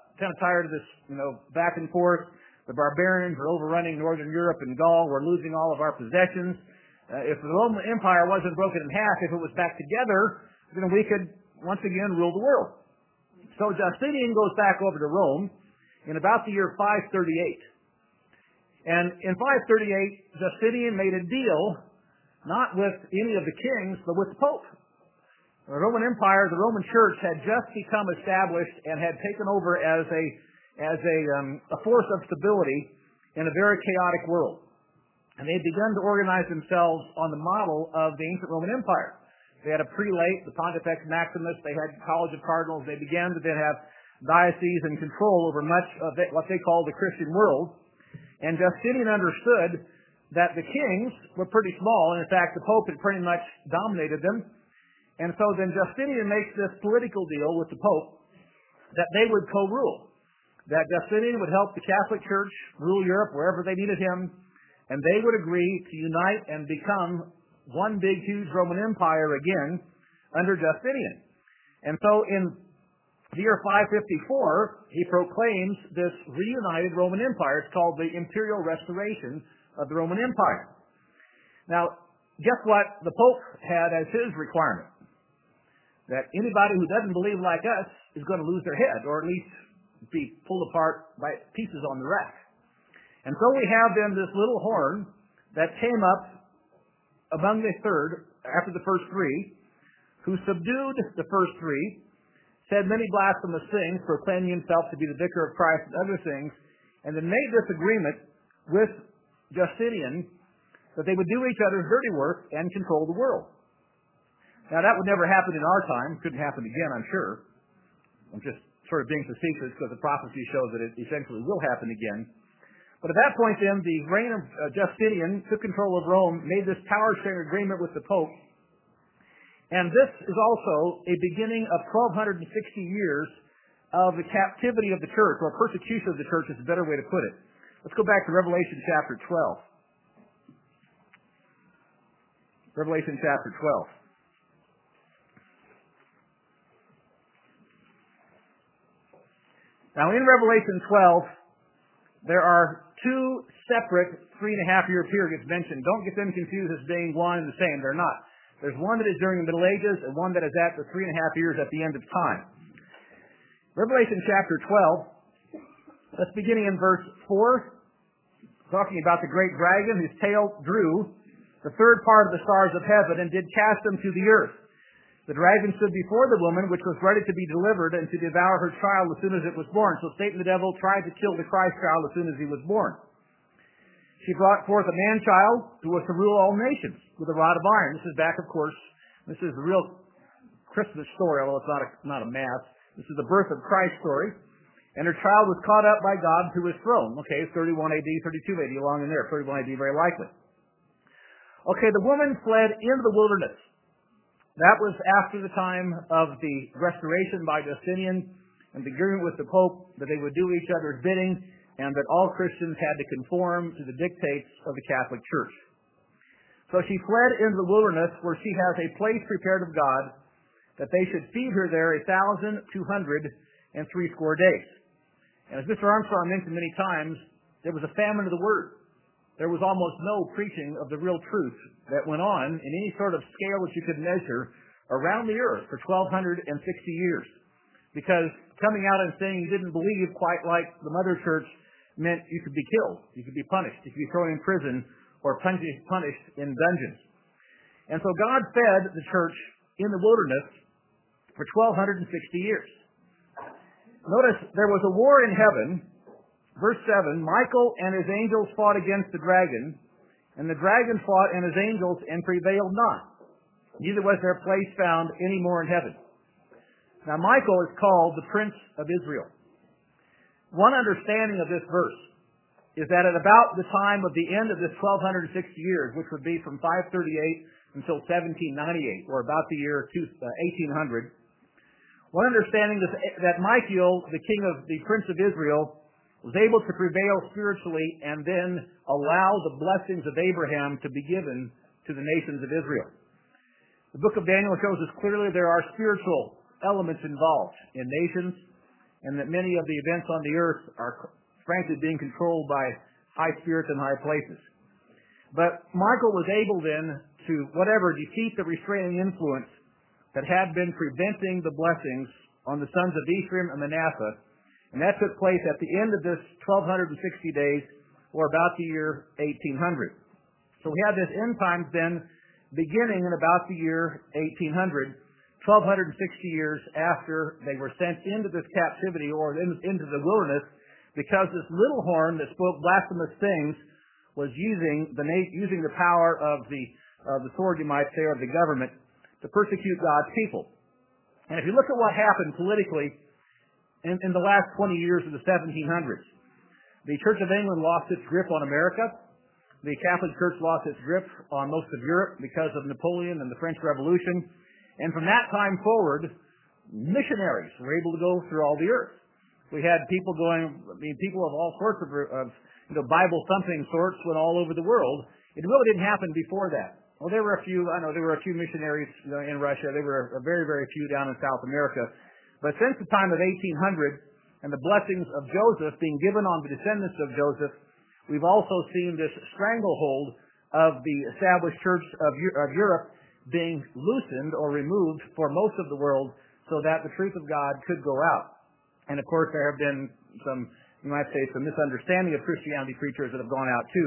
back and forth. The barbarians are overrunning Northern Europe and Gaul. We're losing all of our possessions. If the Roman Empire wasn't broken in half, if it was back together, then we could once again rule the world. So Justinian goes back over to Rome in about the year 538. And in 538, Justinian made a deal, not with any of the kings, but with the Pope. The Roman Empire, the Roman Church, had just become established and had taken over as a force of stability in a very chaotic world. And they had begun to organize themselves on the model of the ancient Roman Empire. They had a prelate, the Pontifex Maximus. They had College of Cardinals. They began to then have dioceses and control over much of what they called the Christian world. And Justinian understood that the kings were pretty small. And in fact, the Pope had pretty much dominated them. And so then Justinian makes this political deal with the Pope that they would co-rule. That Justinian would help the Catholic Church rule Europe wherever they needed him, and they would agree to unite and become one big, huge Roman Empire again under Justinian. And so in the year 554, he proclaims this reunited Roman Empire. It's called the Imperial Restoration of the Roman Empire. Now, guess what the Pope had as his requirement? That anybody who doesn't believe like us is going to lose their head, or at least be pulled apart by pieces on the rack. And so we have then this little horn that came up among the third, after the first three, who subdued the first three, said many blasphemous things, proclaiming himself to be the vicar of Christ and other things, and then made this agreement with Justinian that they would do each other's dirty work and control the world. Now, that would never happen in our time. Couldn't happen again, I'm sure. I'm just sort of being facetious because the prophecy shows that it essentially will happen again. But at that point then, the reign of Justinian took control of Rome, made this power-sharing agreement with the Pope, and this is also a beginning of 1,260 years of the captivity of the church, or persecution of the church is a better way to put it. Let's go back to Revelation chapter 12. Revelation chapter 12. Now in Revelation 12, there are two separate 3.5-year periods mentioned. Don't get them confused as being one and the same. They're not. There's one that is during the Middle Ages and one that is at the 3.5 years at the end of time. Revelation chapter 12, let's beginning in verse 4, talking about the great dragon whose tail drew the third part of the stars of heaven and did cast them to the earth. The dragon stood before the woman, which was ready to be delivered and to devour her child as soon as it was born. So Satan the devil tried to kill the Christ child as soon as he was born. She brought forth a man-child who was to rule all nations with a rod of iron. This is back, of course, this is the real Christmas story, although it's not a mass. This is the birth of Christ story. And her child was caught up by God to his throne. Okay, 31 AD, 32 AD, along in there. 31 AD, very likely. Okay, the woman fled into the wilderness. That was after the time of the restoration by Justinian and the agreement with the Pope that they would do each other's bidding, and that all Christians had to conform to the dictates of the Catholic Church. So she fled into the wilderness, where she has a place prepared of God, that they should feed her there 1,260 days. And as Mr. Armstrong mentioned many times, there was a famine of the Word. There was almost no preaching of the real truth that went on in any sort of scale that you could measure around the earth for 1,260 years. Because coming out and saying you didn't believe, quite like the Mother Church, meant you could be killed, you could be punished, you could be thrown in prison, or punished in dungeons. And so God fed the church in the wilderness for 1,260 years. Notice there was a war in heaven. Verse 7, Michael and his angels fought against the dragon, and the dragon fought and his angels and prevailed not. Neither was their place found any more in heaven. Now Michael is called the Prince of Israel. One understanding of this verse is that at about the time of the end of this 1,260 years, which would be from 538 until 1798, or about the year 1800, one understanding is that Michael, the king of the Prince of Israel, was able to prevail spiritually and then allow the blessings of Abraham to be given to the nations of Israel. The book of Daniel shows us clearly there are spiritual elements involved in nations, and that many of the events on the earth are frankly being controlled by high spirits and high places. But Michael was able then to, defeat the restraining influence that had been preventing the blessings on the sons of Ephraim and Manasseh, and that took place at the end of this 1,260 days, or about the year 1800. So we have this end times then beginning in about the year 1800, 1,260 years after they were sent into this captivity or into the wilderness, because this little horn that spoke blasphemous things was using the power of the sword, you might say, or the government to persecute God's people. And if you look at what happened politically in the last 20 years of the 1700s, the Church of England lost its grip on America. The Catholic Church lost its grip on most of Europe because of Napoleon and the French Revolution. And from that time forward, missionaries were able to go through all the earth. We had people people of all sorts of Bible-thumping sorts went all over the world. It really didn't happen before that. Well, there were a few missionaries in Russia. There were very, very few down in South America. But since the time of 1800 and the blessings of Joseph being given on the descendants of Joseph, we've also seen this stranglehold of the established church of Europe being loosened or removed for most of the world so that the truth of God could go out. And of course, there have been some misunderstanding of Christianity preachers that have gone out too.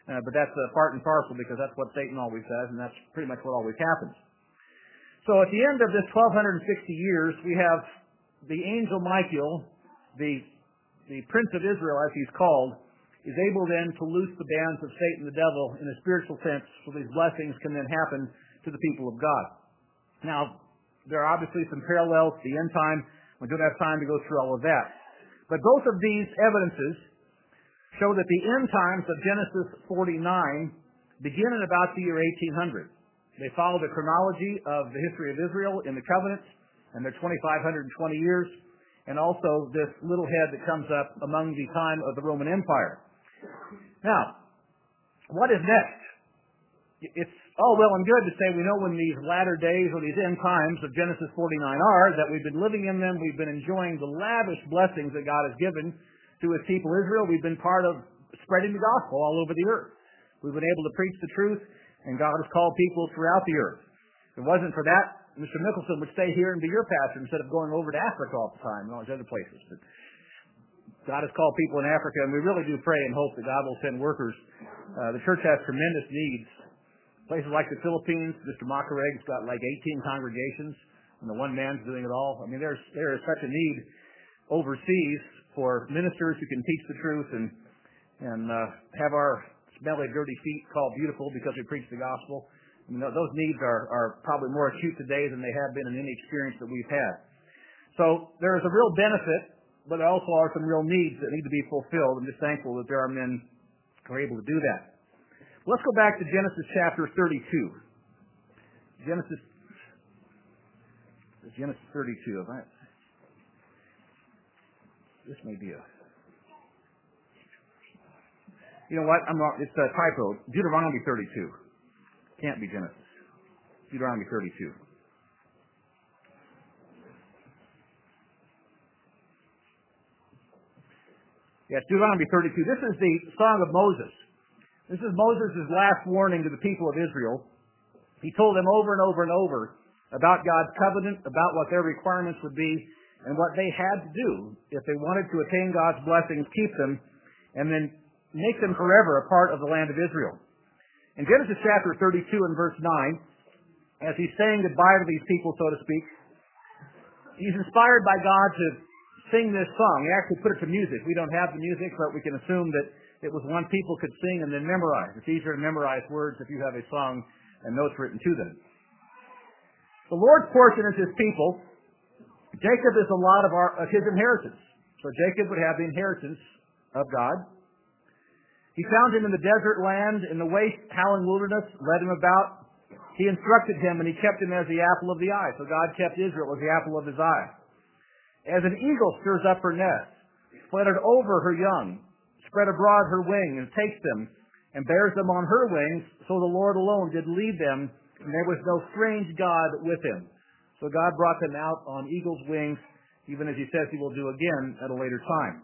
But that's part and parcel because that's what Satan always does, and that's pretty much what always happens. So at the end of this 1260 years, we have the angel Michael, the Prince of Israel, as he's called, is able then to loose the bands of Satan the devil in a spiritual sense so these blessings can then happen to the people of God. Now, there are obviously some parallels to the end time. We don't have time to go through all of that. But both of these evidences show that the end times of Genesis 49 begin in about the year 1800. They follow the chronology of the history of Israel in the covenants and their 2,520 years, and also this little head that comes up among the time of the Roman Empire. Now, what is next? It's all well and good to say we know when these latter days or these end times of Genesis 49 are, that we've been living in them, we've been enjoying the lavish blessings that God has given to His people Israel. We've been part of spreading the gospel all over the earth. We've been able to preach the truth, and God has called people throughout the earth. If it wasn't for that, Mr. Mickelson would stay here and be your pastor instead of going over to Africa all the time and all these other places. But God has called people in Africa, and we really do pray and hope that God will send workers. The church has tremendous needs. Places like the Philippines, Mr. Macareg's got like 18 congregations, and the one man's doing it all. I mean, there is such a need overseas for ministers who can teach the truth and have our smelly, dirty feet called beautiful because we preach the gospel. I mean, those needs are probably more acute today than they have been in any experience that we've had. So there is a real benefit, but there also are some real needs that need to be fulfilled. I'm just thankful that there are men who are able to do that. Let's go back to Genesis chapter 32. Genesis 32. This may be you know what? I'm wrong. It's a typo. Deuteronomy 32. Can't be Genesis. Deuteronomy 32. Yes, Deuteronomy 32. This is the Song of Moses. This is Moses' last warning to the people of Israel. He told them over and over and over about God's covenant, about what their requirements would be, and what they had to do if they wanted to attain God's blessings, keep them, and then make them forever a part of the land of Israel. In Genesis chapter 32 and verse 9, as he's saying goodbye to these people, so to speak, he's inspired by God to sing this song. He actually put it to music. We don't have the music, but we can assume that it was one people could sing and then memorize. It's easier to memorize words if you have a song and notes written to them. The Lord's portion is His people. Jacob is a lot of His inheritance. So Jacob would have the inheritance of God. He found him in the desert land, in the waste, howling wilderness, led him about. He instructed him, and He kept him as the apple of the eye. So God kept Israel as the apple of His eye. As an eagle stirs up her nest, fluttered over her young, spread abroad her wing, and takes them, and bears them on her wings, so the Lord alone did lead them, and there was no strange God with Him. So God brought them out on eagle's wings, even as He says He will do again at a later time.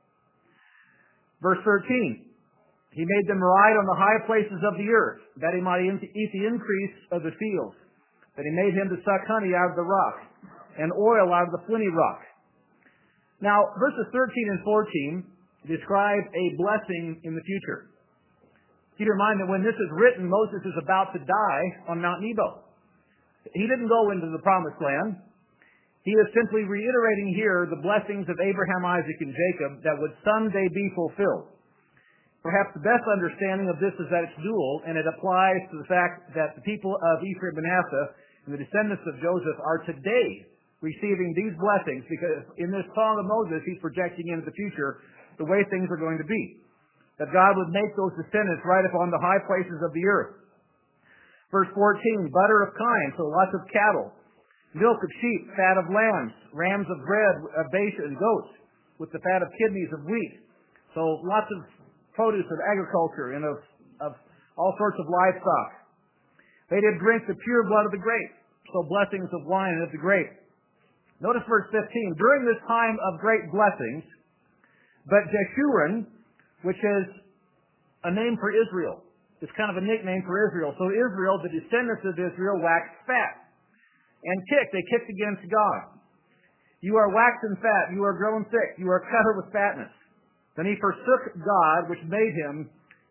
Verse 13. He made them ride on the high places of the earth, that He might eat the increase of the fields. That He made him to suck honey out of the rock, and oil out of the flinty rock. Now, verses 13 and 14 describe a blessing in the future. Keep in mind that when this is written, Moses is about to die on Mount Nebo. He didn't go into the promised land. He is simply reiterating here the blessings of Abraham, Isaac, and Jacob that would someday be fulfilled. Perhaps the best understanding of this is that it's dual, and it applies to the fact that the people of Ephraim and Manasseh and the descendants of Joseph are today receiving these blessings, because in this Song of Moses, he's projecting into the future the way things are going to be. That God would make those descendants right upon the high places of the earth. Verse 14, butter of kine, so lots of cattle, milk of sheep, fat of lambs, rams of bread, of Bashan, and goats, with the fat of kidneys of wheat. So lots of produce of agriculture and of all sorts of livestock. They did drink the pure blood of the grape, so blessings of wine and of the grape. Notice verse 15. During this time of great blessings, but Jeshurun, which is a name for Israel, it's kind of a nickname for Israel. So Israel, the descendants of Israel, waxed fat and kicked. They kicked against God. You are waxen fat. You are grown thick. You are covered with fatness. Then he forsook God, which made him,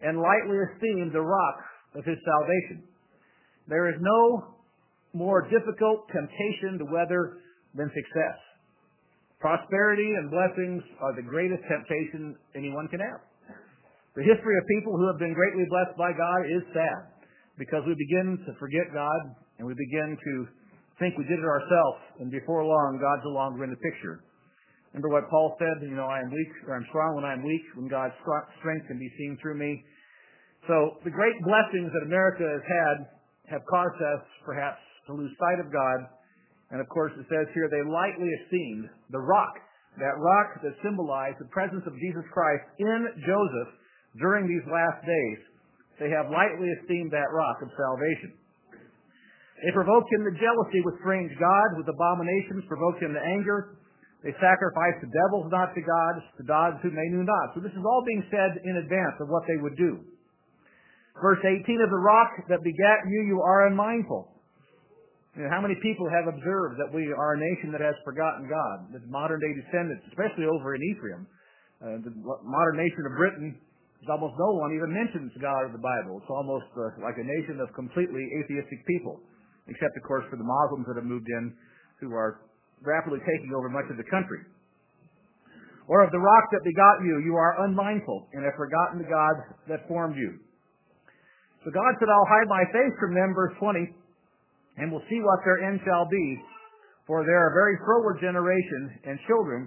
and lightly esteemed the rock of his salvation. There is no more difficult temptation to weather than success. Prosperity and blessings are the greatest temptation anyone can have. The history of people who have been greatly blessed by God is sad, because we begin to forget God and we begin to think we did it ourselves, and before long, God's no longer in the picture. Remember what Paul said, I am weak, or I'm strong when I'm weak, when God's strength can be seen through me. So the great blessings that America has had have caused us, perhaps, to lose sight of God. And of course, it says here, they lightly esteemed the rock, that rock that symbolized the presence of Jesus Christ in Joseph during these last days. They have lightly esteemed that rock of salvation. They provoked him to jealousy with strange gods, with abominations, provoked him to anger. They sacrificed to devils, not to gods whom they knew not. So this is all being said in advance of what they would do. Verse 18, of the rock that begat you, you are unmindful. How many people have observed that we are a nation that has forgotten God? The modern day descendants, especially over in Ephraim. The modern nation of Britain, almost no one even mentions God in the Bible. It's almost like a nation of completely atheistic people, except, of course, for the Muslims that have moved in, who are rapidly taking over much of the country. Or of the rock that begot you, you are unmindful, and have forgotten the God that formed you. So God said, I'll hide my face from them, verse 20, and we'll see what their end shall be, for they are a very froward generation and children,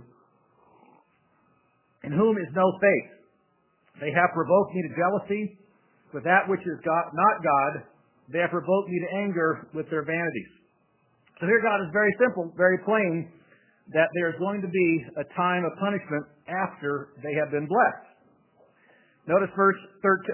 in whom is no faith. They have provoked me to jealousy with that which is not God. They have provoked me to anger with their vanities. So here God is very simple, very plain, that there's going to be a time of punishment after they have been blessed. Notice verse 23.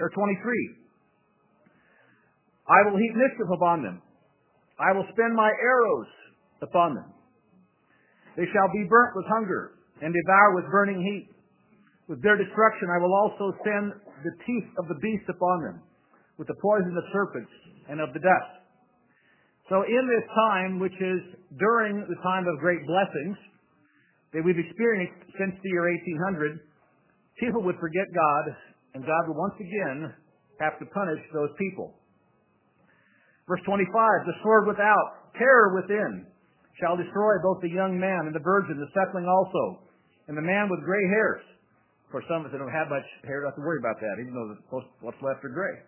I will heap mischief upon them. I will spend my arrows upon them. They shall be burnt with hunger and devour with burning heat. With their destruction I will also send the teeth of the beast upon them, with the poison of serpents and of the dust. So in this time, which is during the time of great blessings that we've experienced since the year 1800, people would forget God, and God would once again have to punish those people. Verse 25, the sword without, terror within, shall destroy both the young man and the virgin, the suckling also, and the man with gray hairs. Of course, some of us that don't have much hair don't have to worry about that, even though what's left are gray.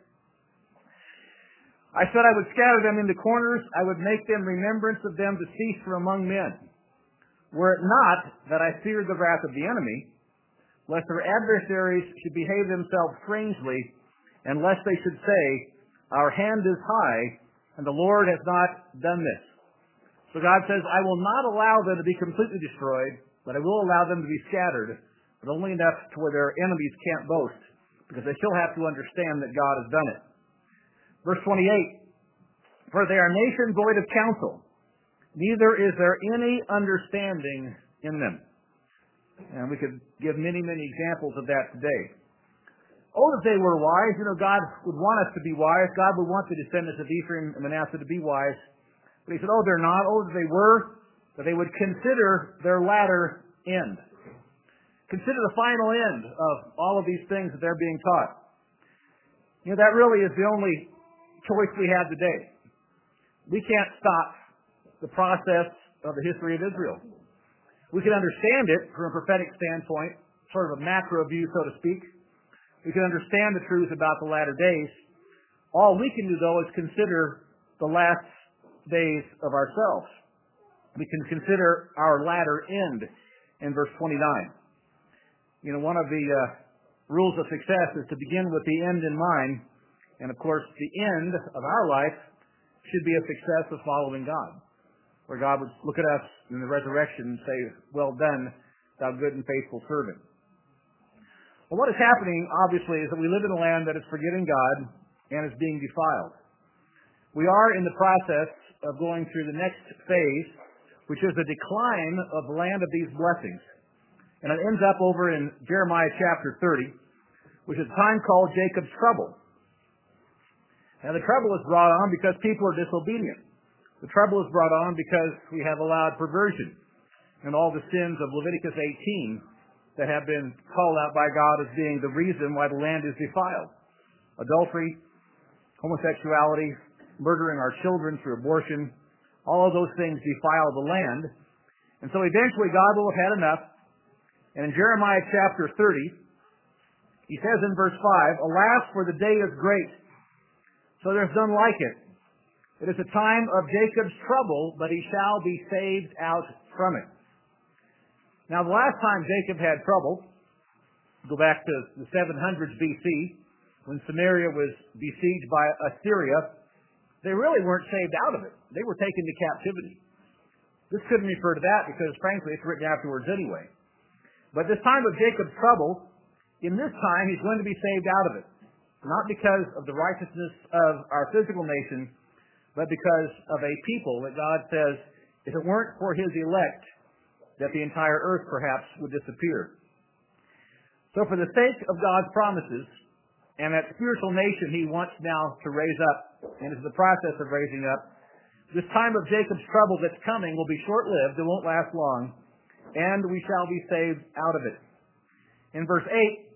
I said I would scatter them into corners. I would make them remembrance of them to cease from among men. Were it not that I feared the wrath of the enemy, lest their adversaries should behave themselves strangely, and lest they should say, our hand is high, and the Lord has not done this. So God says, I will not allow them to be completely destroyed, but I will allow them to be scattered, but only enough to where their enemies can't boast, because they still have to understand that God has done it. Verse 28, for they are a nation void of counsel, neither is there any understanding in them. And we could give many, many examples of that today. Oh, that they were wise. God would want us to be wise. God would want the descendants of Ephraim and Manasseh to be wise. But he said, oh, they're not. Oh, that they were, that they would consider their latter end. Consider the final end of all of these things that they're being taught. That really is the only choice we have today. We can't stop the process of the history of Israel. We can understand it from a prophetic standpoint, sort of a macro view, so to speak. We can understand the truth about the latter days. All we can do, though, is consider the last days of ourselves. We can consider our latter end in verse 29. One of the rules of success is to begin with the end in mind. And, of course, the end of our life should be a success of following God, where God would look at us in the resurrection and say, well done, thou good and faithful servant. Well, what is happening, obviously, is that we live in a land that is forgetting God and is being defiled. We are in the process of going through the next phase, which is the decline of the land of these blessings. And it ends up over in Jeremiah chapter 30, which is a time called Jacob's trouble. Now, the trouble is brought on because people are disobedient. The trouble is brought on because we have allowed perversion and all the sins of Leviticus 18 that have been called out by God as being the reason why the land is defiled. adultery, homosexuality, murdering our children through abortion. All of those things defile the land. And so eventually God will have had enough. And in Jeremiah chapter 30, he says in verse 5, "Alas, for the day is great, so there's none like it. It is a time of Jacob's trouble, but he shall be saved out from it." Now, the last time Jacob had trouble, go back to the 700s BC, when Samaria was besieged by Assyria, they really weren't saved out of it. They were taken to captivity. This couldn't refer to that because, frankly, it's written afterwards anyway. But this time of Jacob's trouble, in this time, he's going to be saved out of it. Not because of the righteousness of our physical nation, but because of a people that God says, if it weren't for his elect, that the entire earth perhaps would disappear. So for the sake of God's promises and that spiritual nation he wants now to raise up, and is in the process of raising up, this time of Jacob's trouble that's coming will be short-lived, it won't last long, and we shall be saved out of it. In verse 8,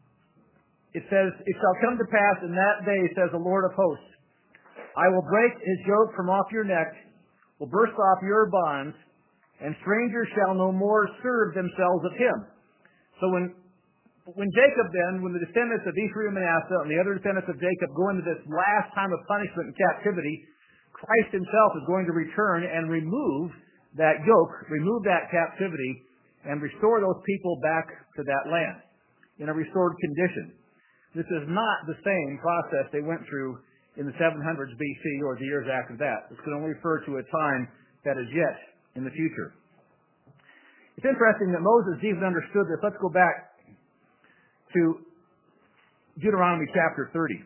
it says, "It shall come to pass in that day, says the Lord of hosts, I will break his yoke from off your neck, will burst off your bonds, and strangers shall no more serve themselves of him." So when Jacob then, when the descendants of Ephraim and Manasseh and the other descendants of Jacob go into this last time of punishment and captivity, Christ himself is going to return and remove that yoke, remove that captivity, and restore those people back to that land in a restored condition. This is not the same process they went through in the 700s BC or the years after that. This can only refer to a time that is yet in the future. It's interesting that Moses even understood this. Let's go back to Deuteronomy chapter 30.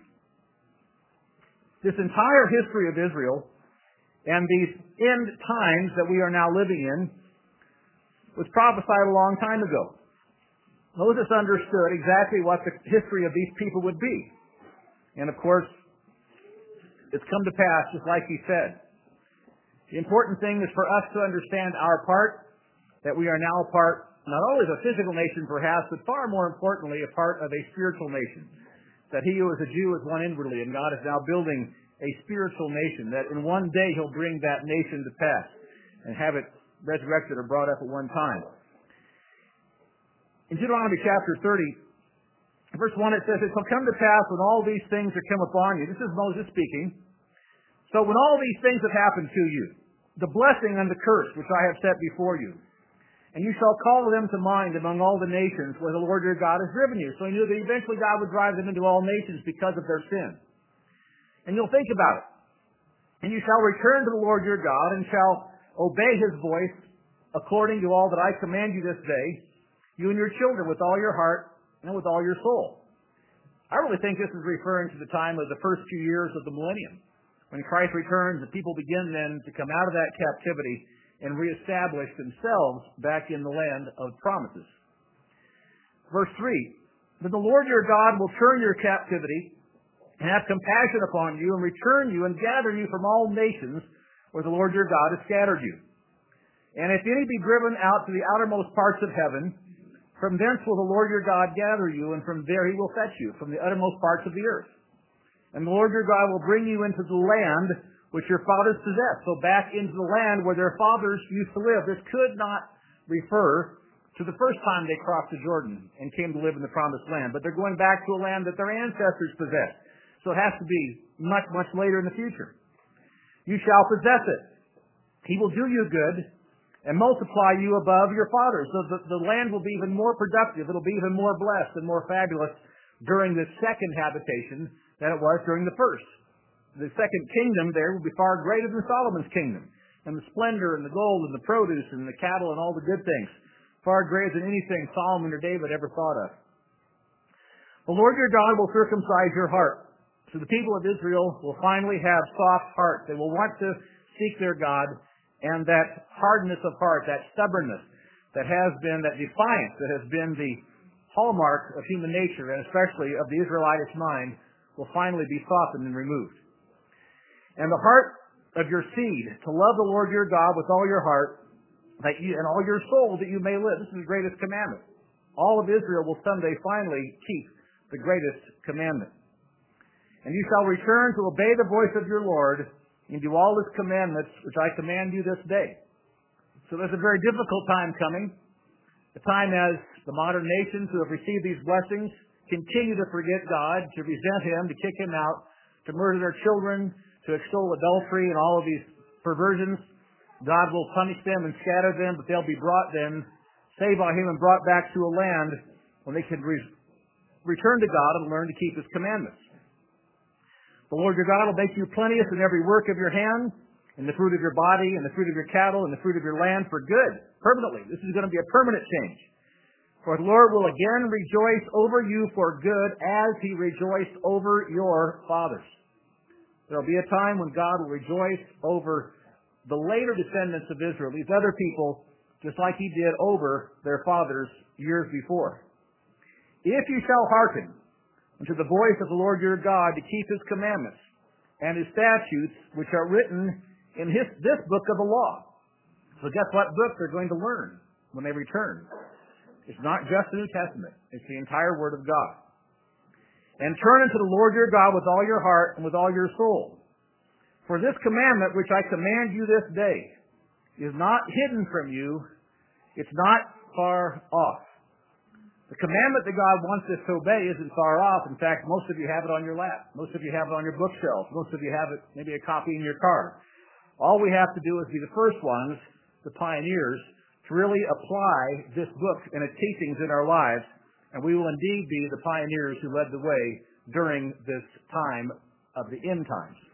This entire history of Israel and these end times that we are now living in was prophesied a long time ago. Moses understood exactly what the history of these people would be. And of course, it's come to pass just like he said. The important thing is for us to understand our part, that we are now a part, not only of a physical nation perhaps, but far more importantly, a part of a spiritual nation. That he who is a Jew is one inwardly, and God is now building a spiritual nation, that in one day he'll bring that nation to pass and have it resurrected or brought up at one time. In Deuteronomy chapter 30, verse 1, it says, "It shall come to pass when all these things are come upon you." This is Moses speaking. "So when all these things have happened to you, the blessing and the curse which I have set before you, and you shall call them to mind among all the nations where the Lord your God has driven you." So he knew that eventually God would drive them into all nations because of their sin. "And you'll think about it. And you shall return to the Lord your God and shall obey his voice according to all that I command you this day, you and your children with all your heart and with all your soul." I really think this is referring to the time of the first few years of the millennium. When Christ returns, the people begin then to come out of that captivity and reestablish themselves back in the land of promises. Verse 3, "Then the Lord your God will turn your captivity and have compassion upon you and return you and gather you from all nations where the Lord your God has scattered you. And if any be driven out to the outermost parts of heaven, from thence will the Lord your God gather you, and from there he will fetch you, from the uttermost parts of the earth. And the Lord your God will bring you into the land which your fathers possessed." So back into the land where their fathers used to live. This could not refer to the first time they crossed the Jordan and came to live in the promised land, but they're going back to a land that their ancestors possessed. So it has to be much, much later in the future. "You shall possess it. He will do you good and multiply you above your fathers." So the land will be even more productive. It'll be even more blessed and more fabulous during this second habitation than it was during the first. The second kingdom there will be far greater than Solomon's kingdom. And the splendor and the gold and the produce and the cattle and all the good things, far greater than anything Solomon or David ever thought of. "The Lord your God will circumcise your heart." So the people of Israel will finally have soft hearts. They will want to seek their God, and that hardness of heart, that stubbornness that has been, that defiance that has been the hallmark of human nature, and especially of the Israelitish mind, will finally be softened and removed. "And the heart of your seed, to love the Lord your God with all your heart, that you, and all your soul, that you may live." This is the greatest commandment. All of Israel will someday finally keep the greatest commandment. And you shall return to obey the voice of your Lord and do all his commandments, which I command you this day. So there's a very difficult time coming. The time as the modern nations who have received these blessings continue to forget God, to resent him, to kick him out, to murder their children, to extol adultery and all of these perversions. God will punish them and scatter them, but they'll be brought then, saved by him and brought back to a land when they can return to God and learn to keep his commandments. The Lord your God will make you plenteous in every work of your hand, in the fruit of your body, in the fruit of your cattle, in the fruit of your land for good, permanently. This is going to be a permanent change. For the Lord will again rejoice over you for good as he rejoiced over your fathers. There will be a time when God will rejoice over the later descendants of Israel, these other people, just like he did over their fathers years before. If you shall hearken unto the voice of the Lord your God to keep his commandments and his statutes, which are written in this book of the law. So guess what book they're going to learn when they return? It's not just the New Testament. It's the entire Word of God. And turn unto the Lord your God with all your heart and with all your soul. For this commandment which I command you this day is not hidden from you. It's not far off. The commandment that God wants us to obey isn't far off. In fact, most of you have it on your lap. Most of you have it on your bookshelf. Most of you have it, maybe a copy in your car. All we have to do is be the first ones, the pioneers, to really apply this book and its teachings in our lives, and we will indeed be the pioneers who led the way during this time of the end times.